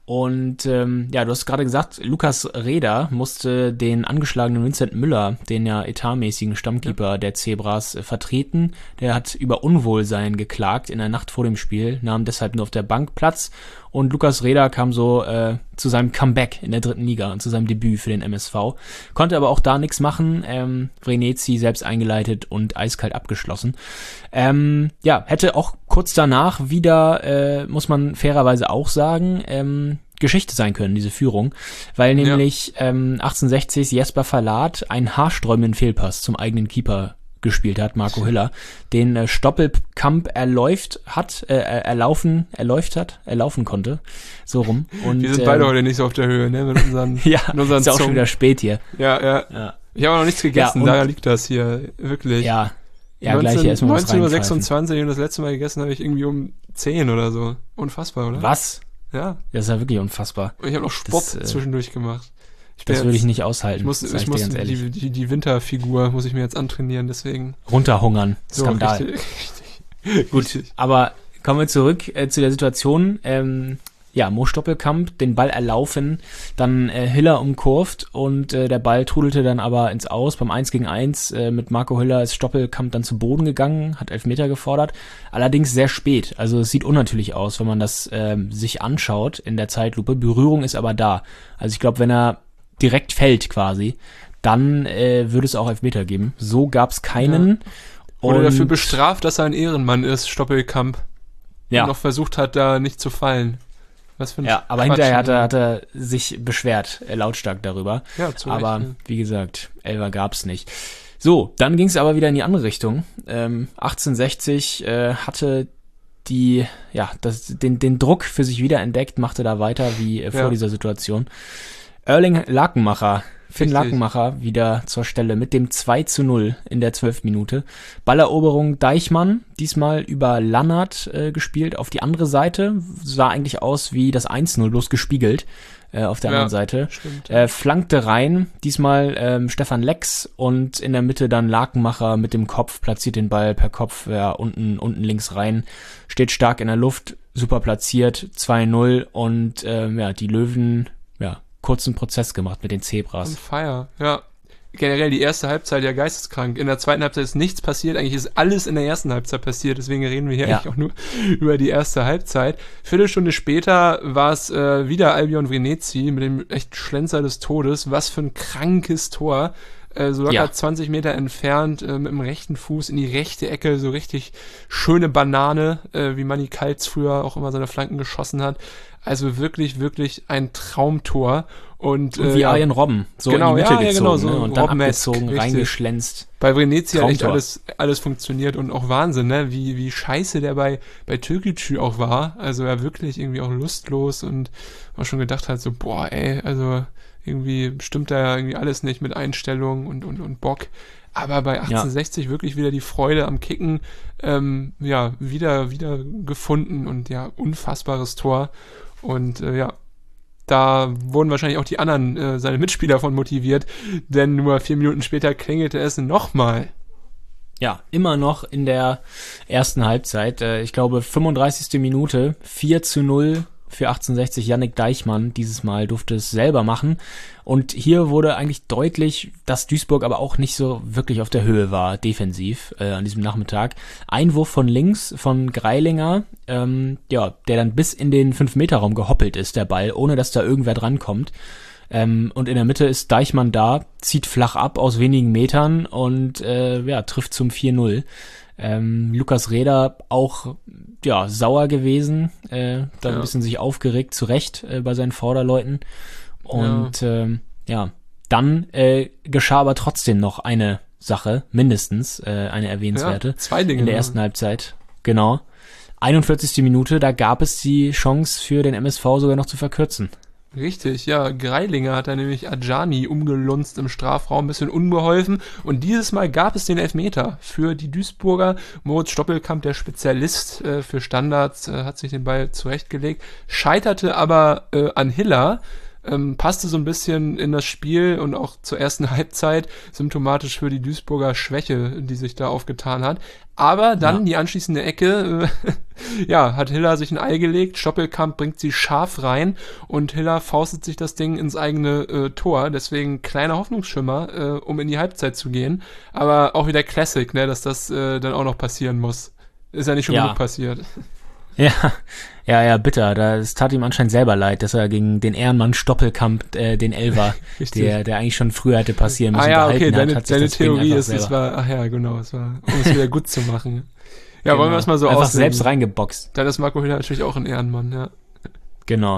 Und ähm, ja, du hast gerade gesagt, Lukas Reda musste den angeschlagenen Vincent Müller, den ja etatmäßigen Stammkeeper ja. der Zebras, äh, vertreten. Der hat über Unwohlsein geklagt in der Nacht vor dem Spiel, nahm deshalb nur auf der Bank Platz. Und Lukas Reda kam so äh, zu seinem Comeback in der dritten Liga und zu seinem Debüt für den M S V. Konnte aber auch da nichts machen. Ähm, Vrenetzi selbst eingeleitet und eiskalt abgeschlossen. Ähm, ja, hätte auch kurz danach wieder, äh, muss man fairerweise auch sagen, ähm, Geschichte sein können, diese Führung, weil nämlich ja. ähm, achtzehnhundertsechzig Jesper Verlat einen haarsträubenden Fehlpass zum eigenen Keeper gespielt hat, Marco Hiller, den äh, Stoppelkamp erläuft hat, äh, erlaufen, erläuft hat, erlaufen konnte, so rum. Und, wir sind ähm, beide heute nicht so auf der Höhe, ne, mit unseren, ja, mit unseren ist ja auch schon wieder spät hier. Ja, ja. ja. Ich habe noch nichts gegessen, ja, daher liegt das hier, wirklich. Ja, ja, gleich hier erstmal was neunzehn Uhr sechsundzwanzig und das letzte Mal gegessen habe ich irgendwie um zehn oder so. Unfassbar, oder? Was? Ja. Das ist ja wirklich unfassbar. Und ich habe noch Sport das, zwischendurch gemacht. Ich das würde ich nicht aushalten. Ich muss, ich muss die, die, die Winterfigur muss ich mir jetzt antrainieren, deswegen. Runterhungern. Skandal. So, richtig, richtig. Gut, richtig. Aber kommen wir zurück äh, zu der Situation. Ähm, ja, Mo Stoppelkamp den Ball erlaufen, dann äh, Hiller umkurvt und äh, der Ball trudelte dann aber ins Aus. Beim eins gegen eins äh, mit Marco Hiller ist Stoppelkamp dann zu Boden gegangen, hat Elfmeter gefordert. Allerdings sehr spät. Also es sieht unnatürlich aus, wenn man das äh, sich anschaut in der Zeitlupe. Berührung ist aber da. Also ich glaube, wenn er direkt fällt quasi, dann äh, würde es auch Elfmeter geben. So gab es keinen. Ja. Wurde dafür bestraft, dass er ein Ehrenmann ist, Stoppelkamp. Ja. Und noch versucht hat, da nicht zu fallen. Was für ein ja, aber Quatsch, hinterher hat er, hat er sich beschwert, äh, lautstark darüber. Ja, zu aber Recht, ja. wie gesagt, Elfer gab's nicht. So, dann ging es aber wieder in die andere Richtung. Ähm, achtzehnhundertsechzig äh, hatte die, ja, das, den, den Druck für sich wieder entdeckt, machte da weiter wie äh, vor ja. dieser Situation. Erling Lakenmacher, Finn Richtig. Lakenmacher wieder zur Stelle mit dem zwei zu null in der zwölften Minute. Balleroberung Deichmann, diesmal über Lannert äh, gespielt, auf die andere Seite. Sah eigentlich aus wie das eins null, bloß gespiegelt äh, auf der ja, anderen Seite. Stimmt. Äh, flankte rein, diesmal ähm, Stefan Lex und in der Mitte dann Lakenmacher mit dem Kopf, platziert den Ball per Kopf, ja, unten, unten links rein, steht stark in der Luft, super platziert, zwei null und ähm, ja, die Löwen, ja, kurzen Prozess gemacht mit den Zebras. On fire, ja. Generell die erste Halbzeit ja geisteskrank. In der zweiten Halbzeit ist nichts passiert. Eigentlich ist alles in der ersten Halbzeit passiert. Deswegen reden wir hier ja. eigentlich auch nur über die erste Halbzeit. Viertelstunde später war es äh, wieder Albion Vrenetzi mit dem echt Schlenzer des Todes. Was für ein krankes Tor. Äh, so locker ja. zwanzig Meter entfernt, äh, mit dem rechten Fuß in die rechte Ecke. So richtig schöne Banane, äh, wie Manni Kaltz früher auch immer seine Flanken geschossen hat. Also wirklich, wirklich ein Traumtor. Und, und wie äh, Arjen Robben, so genau, in die Mitte ja, gezogen, ja, genau, so ne? Und dann Robben-esque, abgezogen, richtig. reingeschlänzt. Bei Vrenetzi hat echt Traumtor. alles, alles funktioniert und auch Wahnsinn, ne? Wie, wie scheiße der bei, bei Türkgücü auch war. Also er wirklich irgendwie auch lustlos und man schon gedacht hat, so, boah, ey, also irgendwie stimmt da ja irgendwie alles nicht mit Einstellung und, und, und Bock. Aber bei achtzehnhundertsechzig ja. wirklich wieder die Freude am Kicken, ähm, ja, wieder, wieder gefunden und ja, unfassbares Tor. Und äh, ja, da wurden wahrscheinlich auch die anderen, äh, seine Mitspieler von motiviert, denn nur vier Minuten später klingelte es nochmal. Ja, immer noch in der ersten Halbzeit. Äh, ich glaube, fünfunddreißigste Minute, vier zu null für achtzehnhundertsechzig. Yannick Deichmann dieses Mal durfte es selber machen. Und hier wurde eigentlich deutlich, dass Duisburg aber auch nicht so wirklich auf der Höhe war, defensiv, äh, an diesem Nachmittag. Einwurf von links von Greilinger, ähm, ja, der dann bis in den fünf Meter Raum gehoppelt ist, der Ball, ohne dass da irgendwer drankommt. Ähm, und in der Mitte ist Deichmann da, zieht flach ab aus wenigen Metern und äh, ja, trifft zum vier null. Ähm, Lukas Reda auch ja sauer gewesen, äh, da ja. ein bisschen sich aufgeregt, zu Recht äh, bei seinen Vorderleuten. Und ja, ähm, ja dann äh, geschah aber trotzdem noch eine Sache, mindestens äh, eine erwähnenswerte. Ja, zwei Dinge. In der ersten Halbzeit, genau. einundvierzigste Minute, da gab es die Chance für den M S V sogar noch zu verkürzen. Richtig, ja, Greilinger hat da nämlich Adjani umgelunzt im Strafraum, ein bisschen unbeholfen und dieses Mal gab es den Elfmeter für die Duisburger. Moritz Stoppelkamp, der Spezialist äh, für Standards, äh, hat sich den Ball zurechtgelegt, scheiterte aber äh, an Hiller, Ähm, passte so ein bisschen in das Spiel und auch zur ersten Halbzeit, symptomatisch für die Duisburger Schwäche, die sich da aufgetan hat. Aber dann ja. die anschließende Ecke, äh, ja, hat Hiller sich ein Ei gelegt, Stoppelkamp bringt sie scharf rein und Hiller faustet sich das Ding ins eigene äh, Tor. Deswegen kleiner Hoffnungsschimmer, äh, um in die Halbzeit zu gehen. Aber auch wieder Classic, ne, dass das äh, dann auch noch passieren muss. Ist ja nicht schon ja. genug passiert. Ja, ja, ja, bitter. Das tat ihm anscheinend selber leid, dass er gegen den Ehrenmann Stoppelkamp, äh, den Elfer, der, der eigentlich schon früher hätte passieren müssen, ah, ja, okay, gehalten deine, hat, hat sich deine das Ding Theorie einfach ist, selber. es war, ach ja, genau, es war, um es wieder gut zu machen. Ja, genau. wollen wir es mal so einfach auslegen. selbst reingeboxt. Dann ist Marco Hiller natürlich auch ein Ehrenmann, ja. Genau.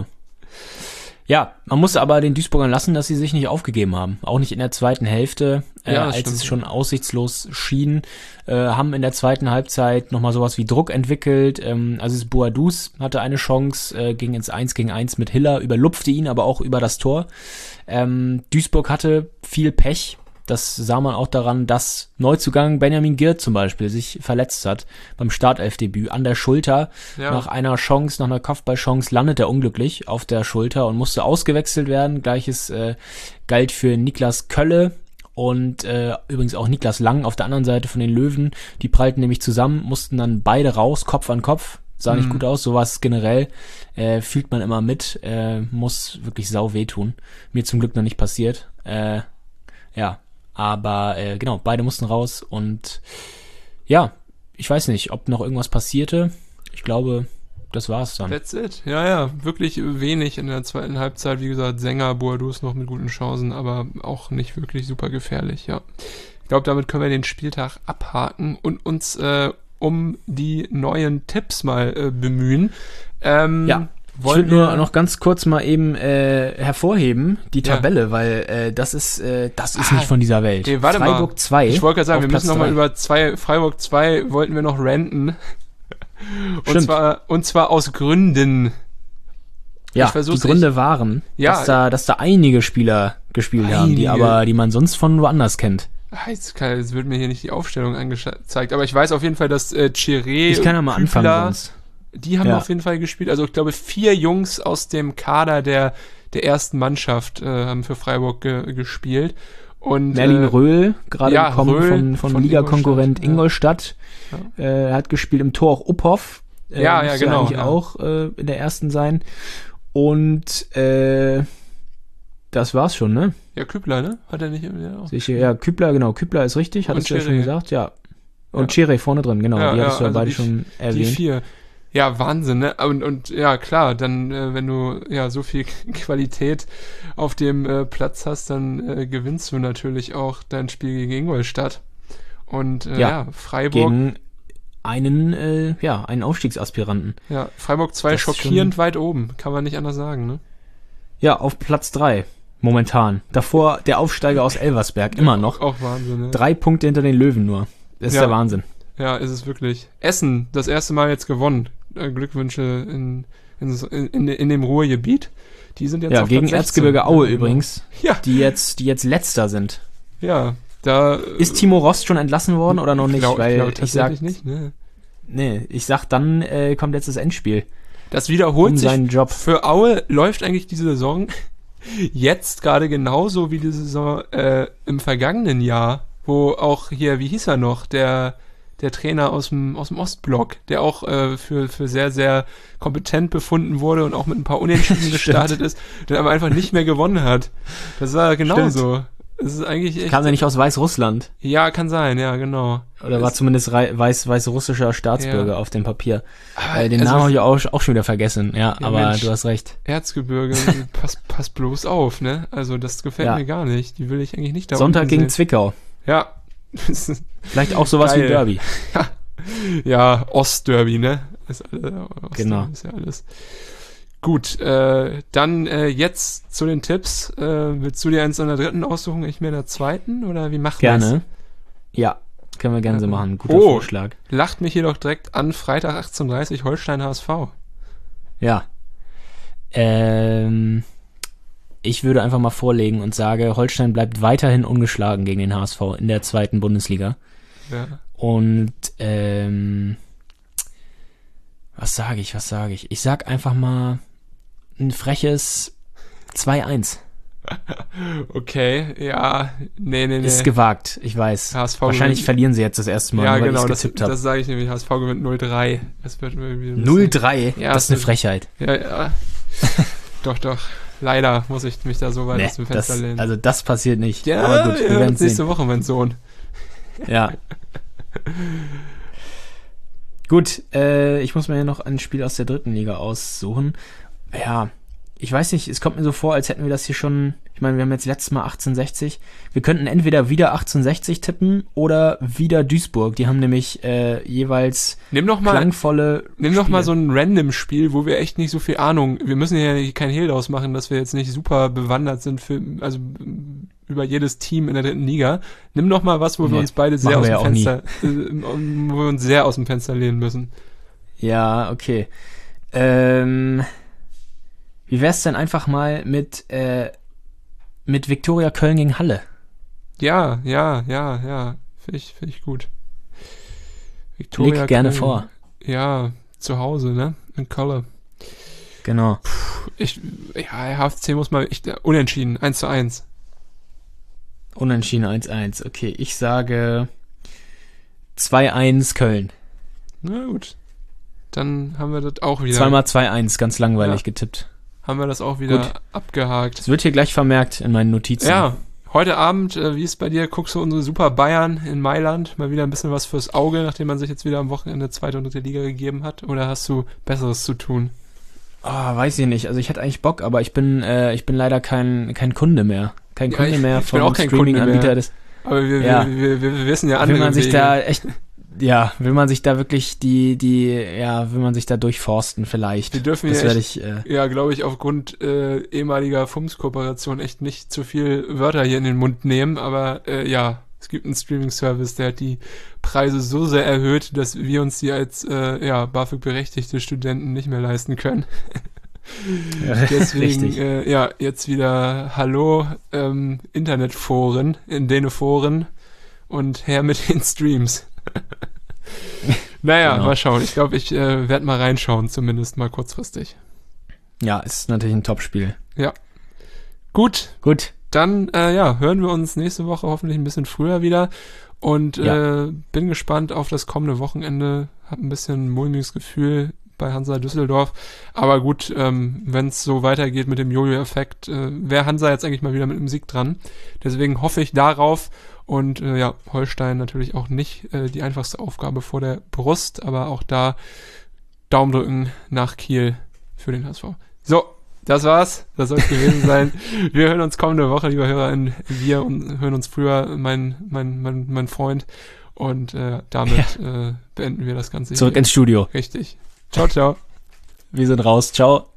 Ja, man muss aber den Duisburgern lassen, dass sie sich nicht aufgegeben haben. Auch nicht in der zweiten Hälfte, äh, Ja, als stimmt. es schon aussichtslos schien, äh, haben in der zweiten Halbzeit nochmal sowas wie Druck entwickelt. Ähm, also es Boadus hatte eine Chance, äh, ging ins eins gegen eins mit Hiller, überlupfte ihn aber auch über das Tor. Ähm, Duisburg hatte viel Pech. Das sah man auch daran, dass Neuzugang Benjamin Girt zum Beispiel sich verletzt hat beim Startelfdebüt an der Schulter. Ja. Nach einer Chance, nach einer Kopfballchance landet er unglücklich auf der Schulter und musste ausgewechselt werden. Gleiches äh, galt für Niklas Kölle und äh, übrigens auch Niklas Lang auf der anderen Seite von den Löwen. Die prallten nämlich zusammen, mussten dann beide raus, Kopf an Kopf. Sah nicht Mhm. gut aus, sowas generell äh, fühlt man immer mit, äh, muss wirklich sau wehtun. Mir zum Glück noch nicht passiert. Äh, ja, aber äh, genau, beide mussten raus und ja, ich weiß nicht, ob noch irgendwas passierte. Ich glaube, das war's dann. That's it. Ja, ja, wirklich wenig in der zweiten Halbzeit. Wie gesagt, Sänger, Boadus noch mit guten Chancen, aber auch nicht wirklich super gefährlich, ja. Ich glaube, damit können wir den Spieltag abhaken und uns äh, um die neuen Tipps mal äh, bemühen. Ähm, Ja. Ich wollen will nur wir noch ganz kurz mal eben äh, hervorheben, die Ja. Tabelle, weil äh, das ist äh, das ist Ah, nicht von dieser Welt. nee, warte Freiburg mal. zwei. Ich wollte gerade sagen, auf wir müssen Platz noch mal drei. über zwei, Freiburg zwei wollten wir noch ranten. Und Stimmt. zwar, und zwar aus Gründen. Ja, ich versuch's die Gründe waren, Ja. dass da dass da einige Spieler gespielt haben, die Einige. aber die man sonst von woanders kennt. Ah, Jetzt, kann, jetzt wird mir hier nicht die Aufstellung angezeigt, aber ich weiß auf jeden Fall, dass äh, Chiré, Ich kann ja mal anfangen Kübler, sonst. die haben Ja. auf jeden Fall gespielt. Also ich glaube, vier Jungs aus dem Kader der, der ersten Mannschaft äh, haben für Freiburg ge, gespielt. Und, Merlin äh, Röhl, gerade ja, gekommen Röhl von, von, von Ligakonkurrent Ingolstadt, Ingolstadt. Äh, hat gespielt im Tor auch Uphoff. Äh, Ja, ja, müsste genau, eigentlich ja. auch äh, in der ersten sein. Und äh, das war's schon, ne? Ja, Kübler, ne? Hat er nicht? Ja, auch. Sicher, ja, Kübler, genau, Kübler ist richtig, hattest du ja Chiré. schon gesagt, ja. Und Ja. Chiré vorne drin, genau, Ja, die ja, hattest du ja also beide die- schon Die erwähnt. vier. Ja, Wahnsinn, ne? Und, und ja, klar, dann, äh, wenn du ja so viel Qualität auf dem äh, Platz hast, dann äh, gewinnst du natürlich auch dein Spiel gegen Ingolstadt. Und äh, ja. Ja, Freiburg, Gegen einen, äh, ja, einen Aufstiegsaspiranten. ja, Freiburg zwei Das ist schockierend schon- weit oben, kann man nicht anders sagen, ne? Ja, auf Platz drei momentan. Davor der Aufsteiger aus Elversberg, immer noch. Auch Wahnsinn, ne? Drei Punkte hinter den Löwen nur. Das ist Ja. der Wahnsinn. Ja, ist es wirklich. Essen, das erste Mal jetzt gewonnen. Äh, Glückwünsche in, in, in, in dem Ruhrgebiet. Die sind jetzt Ja, auf gegen Platz sechzehn. Erzgebirge Aue Ja, übrigens, Ja, die jetzt, die jetzt letzter sind. ja. Da Ist Timo Rost schon entlassen worden oder noch nicht? glaub, Weil ich, glaub, ich sag, tatsächlich nicht, ne? nee, ich sag, dann äh, kommt jetzt das Endspiel Das wiederholt um sich. seinen Job. Für Aue läuft eigentlich diese Saison jetzt gerade genauso wie die Saison äh, im vergangenen Jahr, wo auch hier, wie hieß er noch, der der Trainer aus dem aus dem Ostblock, der auch äh, für für sehr sehr kompetent befunden wurde und auch mit ein paar Unentschieden gestartet ist, der aber einfach nicht mehr gewonnen hat. Das war genauso. Es ist eigentlich echt. Kam er nicht aus Weißrussland? Ja, kann sein, ja, genau. Oder war Es- zumindest rei- weiß, weißrussischer Staatsbürger Ja. auf dem Papier. Ah, Äh, den also- Namen habe ich auch, auch schon wieder vergessen. Ja, Ja, aber Mensch. du hast recht. Erzgebirge, pass, pass bloß auf, ne? Also das gefällt Ja. mir gar nicht. Die will ich eigentlich nicht da Sonntag unten gegen sehen. Zwickau. Ja. Vielleicht auch sowas Geil. wie Derby. Ja, Ostderby, ne? Ist, äh, Ostderby Genau. ist ja alles. Gut, äh, dann äh, jetzt zu den Tipps. Äh, willst du dir eins in der dritten aussuchen, ich mir in der zweiten? Oder wie machen wir's? Gerne. Ja, können wir gerne so machen. Guter Oh. Vorschlag. Lacht mich jedoch direkt an, Freitag achtzehn Uhr dreißig, Holstein H S V. Ja. Ähm, ich würde einfach mal vorlegen und sage, Holstein bleibt weiterhin ungeschlagen gegen den H S V in der zweiten Bundesliga. Ja. Und ähm, was sage ich, was sage ich? Ich sag einfach mal ein freches zwei eins. Okay, ja, nee, nee, nee. Ist gewagt, ich weiß. H S V Wahrscheinlich gewinnt. verlieren sie jetzt das erste Mal, Ja, weil genau, ich das, getippt habe. das sage ich nämlich. H S V gewinnt null drei. Das wird irgendwie ein bisschen- null drei? Ja, das ist eine das- Frechheit. Ja, ja. doch, doch. Leider muss ich mich da so weit Nee, aus dem Fenster das, lehnen. also das passiert nicht. ja, Aber gut, wir ja, werden nächste sehen. Woche, mein Sohn. Ja. Gut, äh, ich muss mir ja noch ein Spiel aus der dritten Liga aussuchen. Ja, ich weiß nicht, es kommt mir so vor, als hätten wir das hier schon, ich meine, wir haben jetzt letztes Mal achtzehnhundertsechzig. Wir könnten entweder wieder achtzehnhundertsechzig tippen oder wieder Duisburg. Die haben nämlich äh, jeweils Nimm doch mal, klangvolle nimm doch mal so Spiele. ein Random-Spiel, wo wir echt nicht so viel Ahnung, wir müssen ja kein Hehl draus machen, dass wir jetzt nicht super bewandert sind für, also über jedes Team in der dritten Liga. Nimm doch mal was, wo wir Nee, uns beide sehr machen aus wir dem ja auch nie. Fenster, äh, wo wir uns sehr aus dem Fenster lehnen müssen. Ja, okay. Ähm, wie wär's denn einfach mal mit, äh, mit Viktoria Köln gegen Halle? Ja, ja, ja, ja. Finde ich, finde ich gut. Viktoria Leg gerne Köln. vor. Ja, zu Hause, ne? In Köln. Genau. Ich, ja, H F C muss mal echt unentschieden, eins zu eins. Unentschieden eins eins. Okay, ich sage zwei eins Köln. Na gut. Dann haben wir das auch wieder. Zweimal zwei eins, ganz langweilig Ja. getippt. Haben wir das auch wieder Gut. abgehakt. Es wird hier gleich vermerkt in meinen Notizen. Ja, heute Abend, äh, wie ist bei dir? Guckst du unsere Super Bayern in Mailand? Mal wieder ein bisschen was fürs Auge, nachdem man sich jetzt wieder am Wochenende zweite und dritte Liga gegeben hat? Oder hast du Besseres zu tun? Ah, weiß ich nicht. Also ich hätte eigentlich Bock, aber ich bin, äh, ich bin leider kein, kein Kunde mehr. Kein Ja, Kunde ich- mehr ich bin vom auch kein Kunde Streaming-Anbieter mehr. des. Aber wir, Ja. wir, wir, wir, wir wissen ja Will andere man sich Wege. da echt, ja, will man sich da wirklich die, die, ja, will man sich da durchforsten vielleicht. Wir dürfen das ja werde echt- ich, äh, Ja, glaube ich, aufgrund äh, ehemaliger F U M S-Kooperation echt nicht zu viel Wörter hier in den Mund nehmen, aber äh, ja, es gibt einen Streaming-Service, der hat die Preise so sehr erhöht, dass wir uns die als äh, ja, BAföG-berechtigte Studenten nicht mehr leisten können. Deswegen, richtig. äh, ja, jetzt wieder Hallo ähm, Internetforen, in den Foren und her mit den Streams. Naja, Genau. mal schauen. Ich glaube, ich äh, werde mal reinschauen, zumindest mal kurzfristig. Ja, ist natürlich ein Top-Spiel. Gut, Gut. dann äh, ja, hören wir uns nächste Woche hoffentlich ein bisschen früher wieder und Ja. äh, bin gespannt auf das kommende Wochenende. Hab ein bisschen ein mulmiges Gefühl bei Hansa Düsseldorf, aber gut, ähm, wenn es so weitergeht mit dem Jojo-Effekt, äh, wäre Hansa jetzt eigentlich mal wieder mit dem Sieg dran. Deswegen hoffe ich darauf und äh, ja, Holstein natürlich auch nicht äh, die einfachste Aufgabe vor der Brust, aber auch da Daumen drücken nach Kiel für den H S V. So, das war's. Das soll es gewesen sein. Wir hören uns kommende Woche, liebe HörerInnen. Wir und hören uns früher, mein, mein, mein, mein Freund. Und äh, damit äh, beenden wir das Ganze Zurück hier. ins Studio. Richtig. Ciao, ciao. Wir sind raus. Ciao.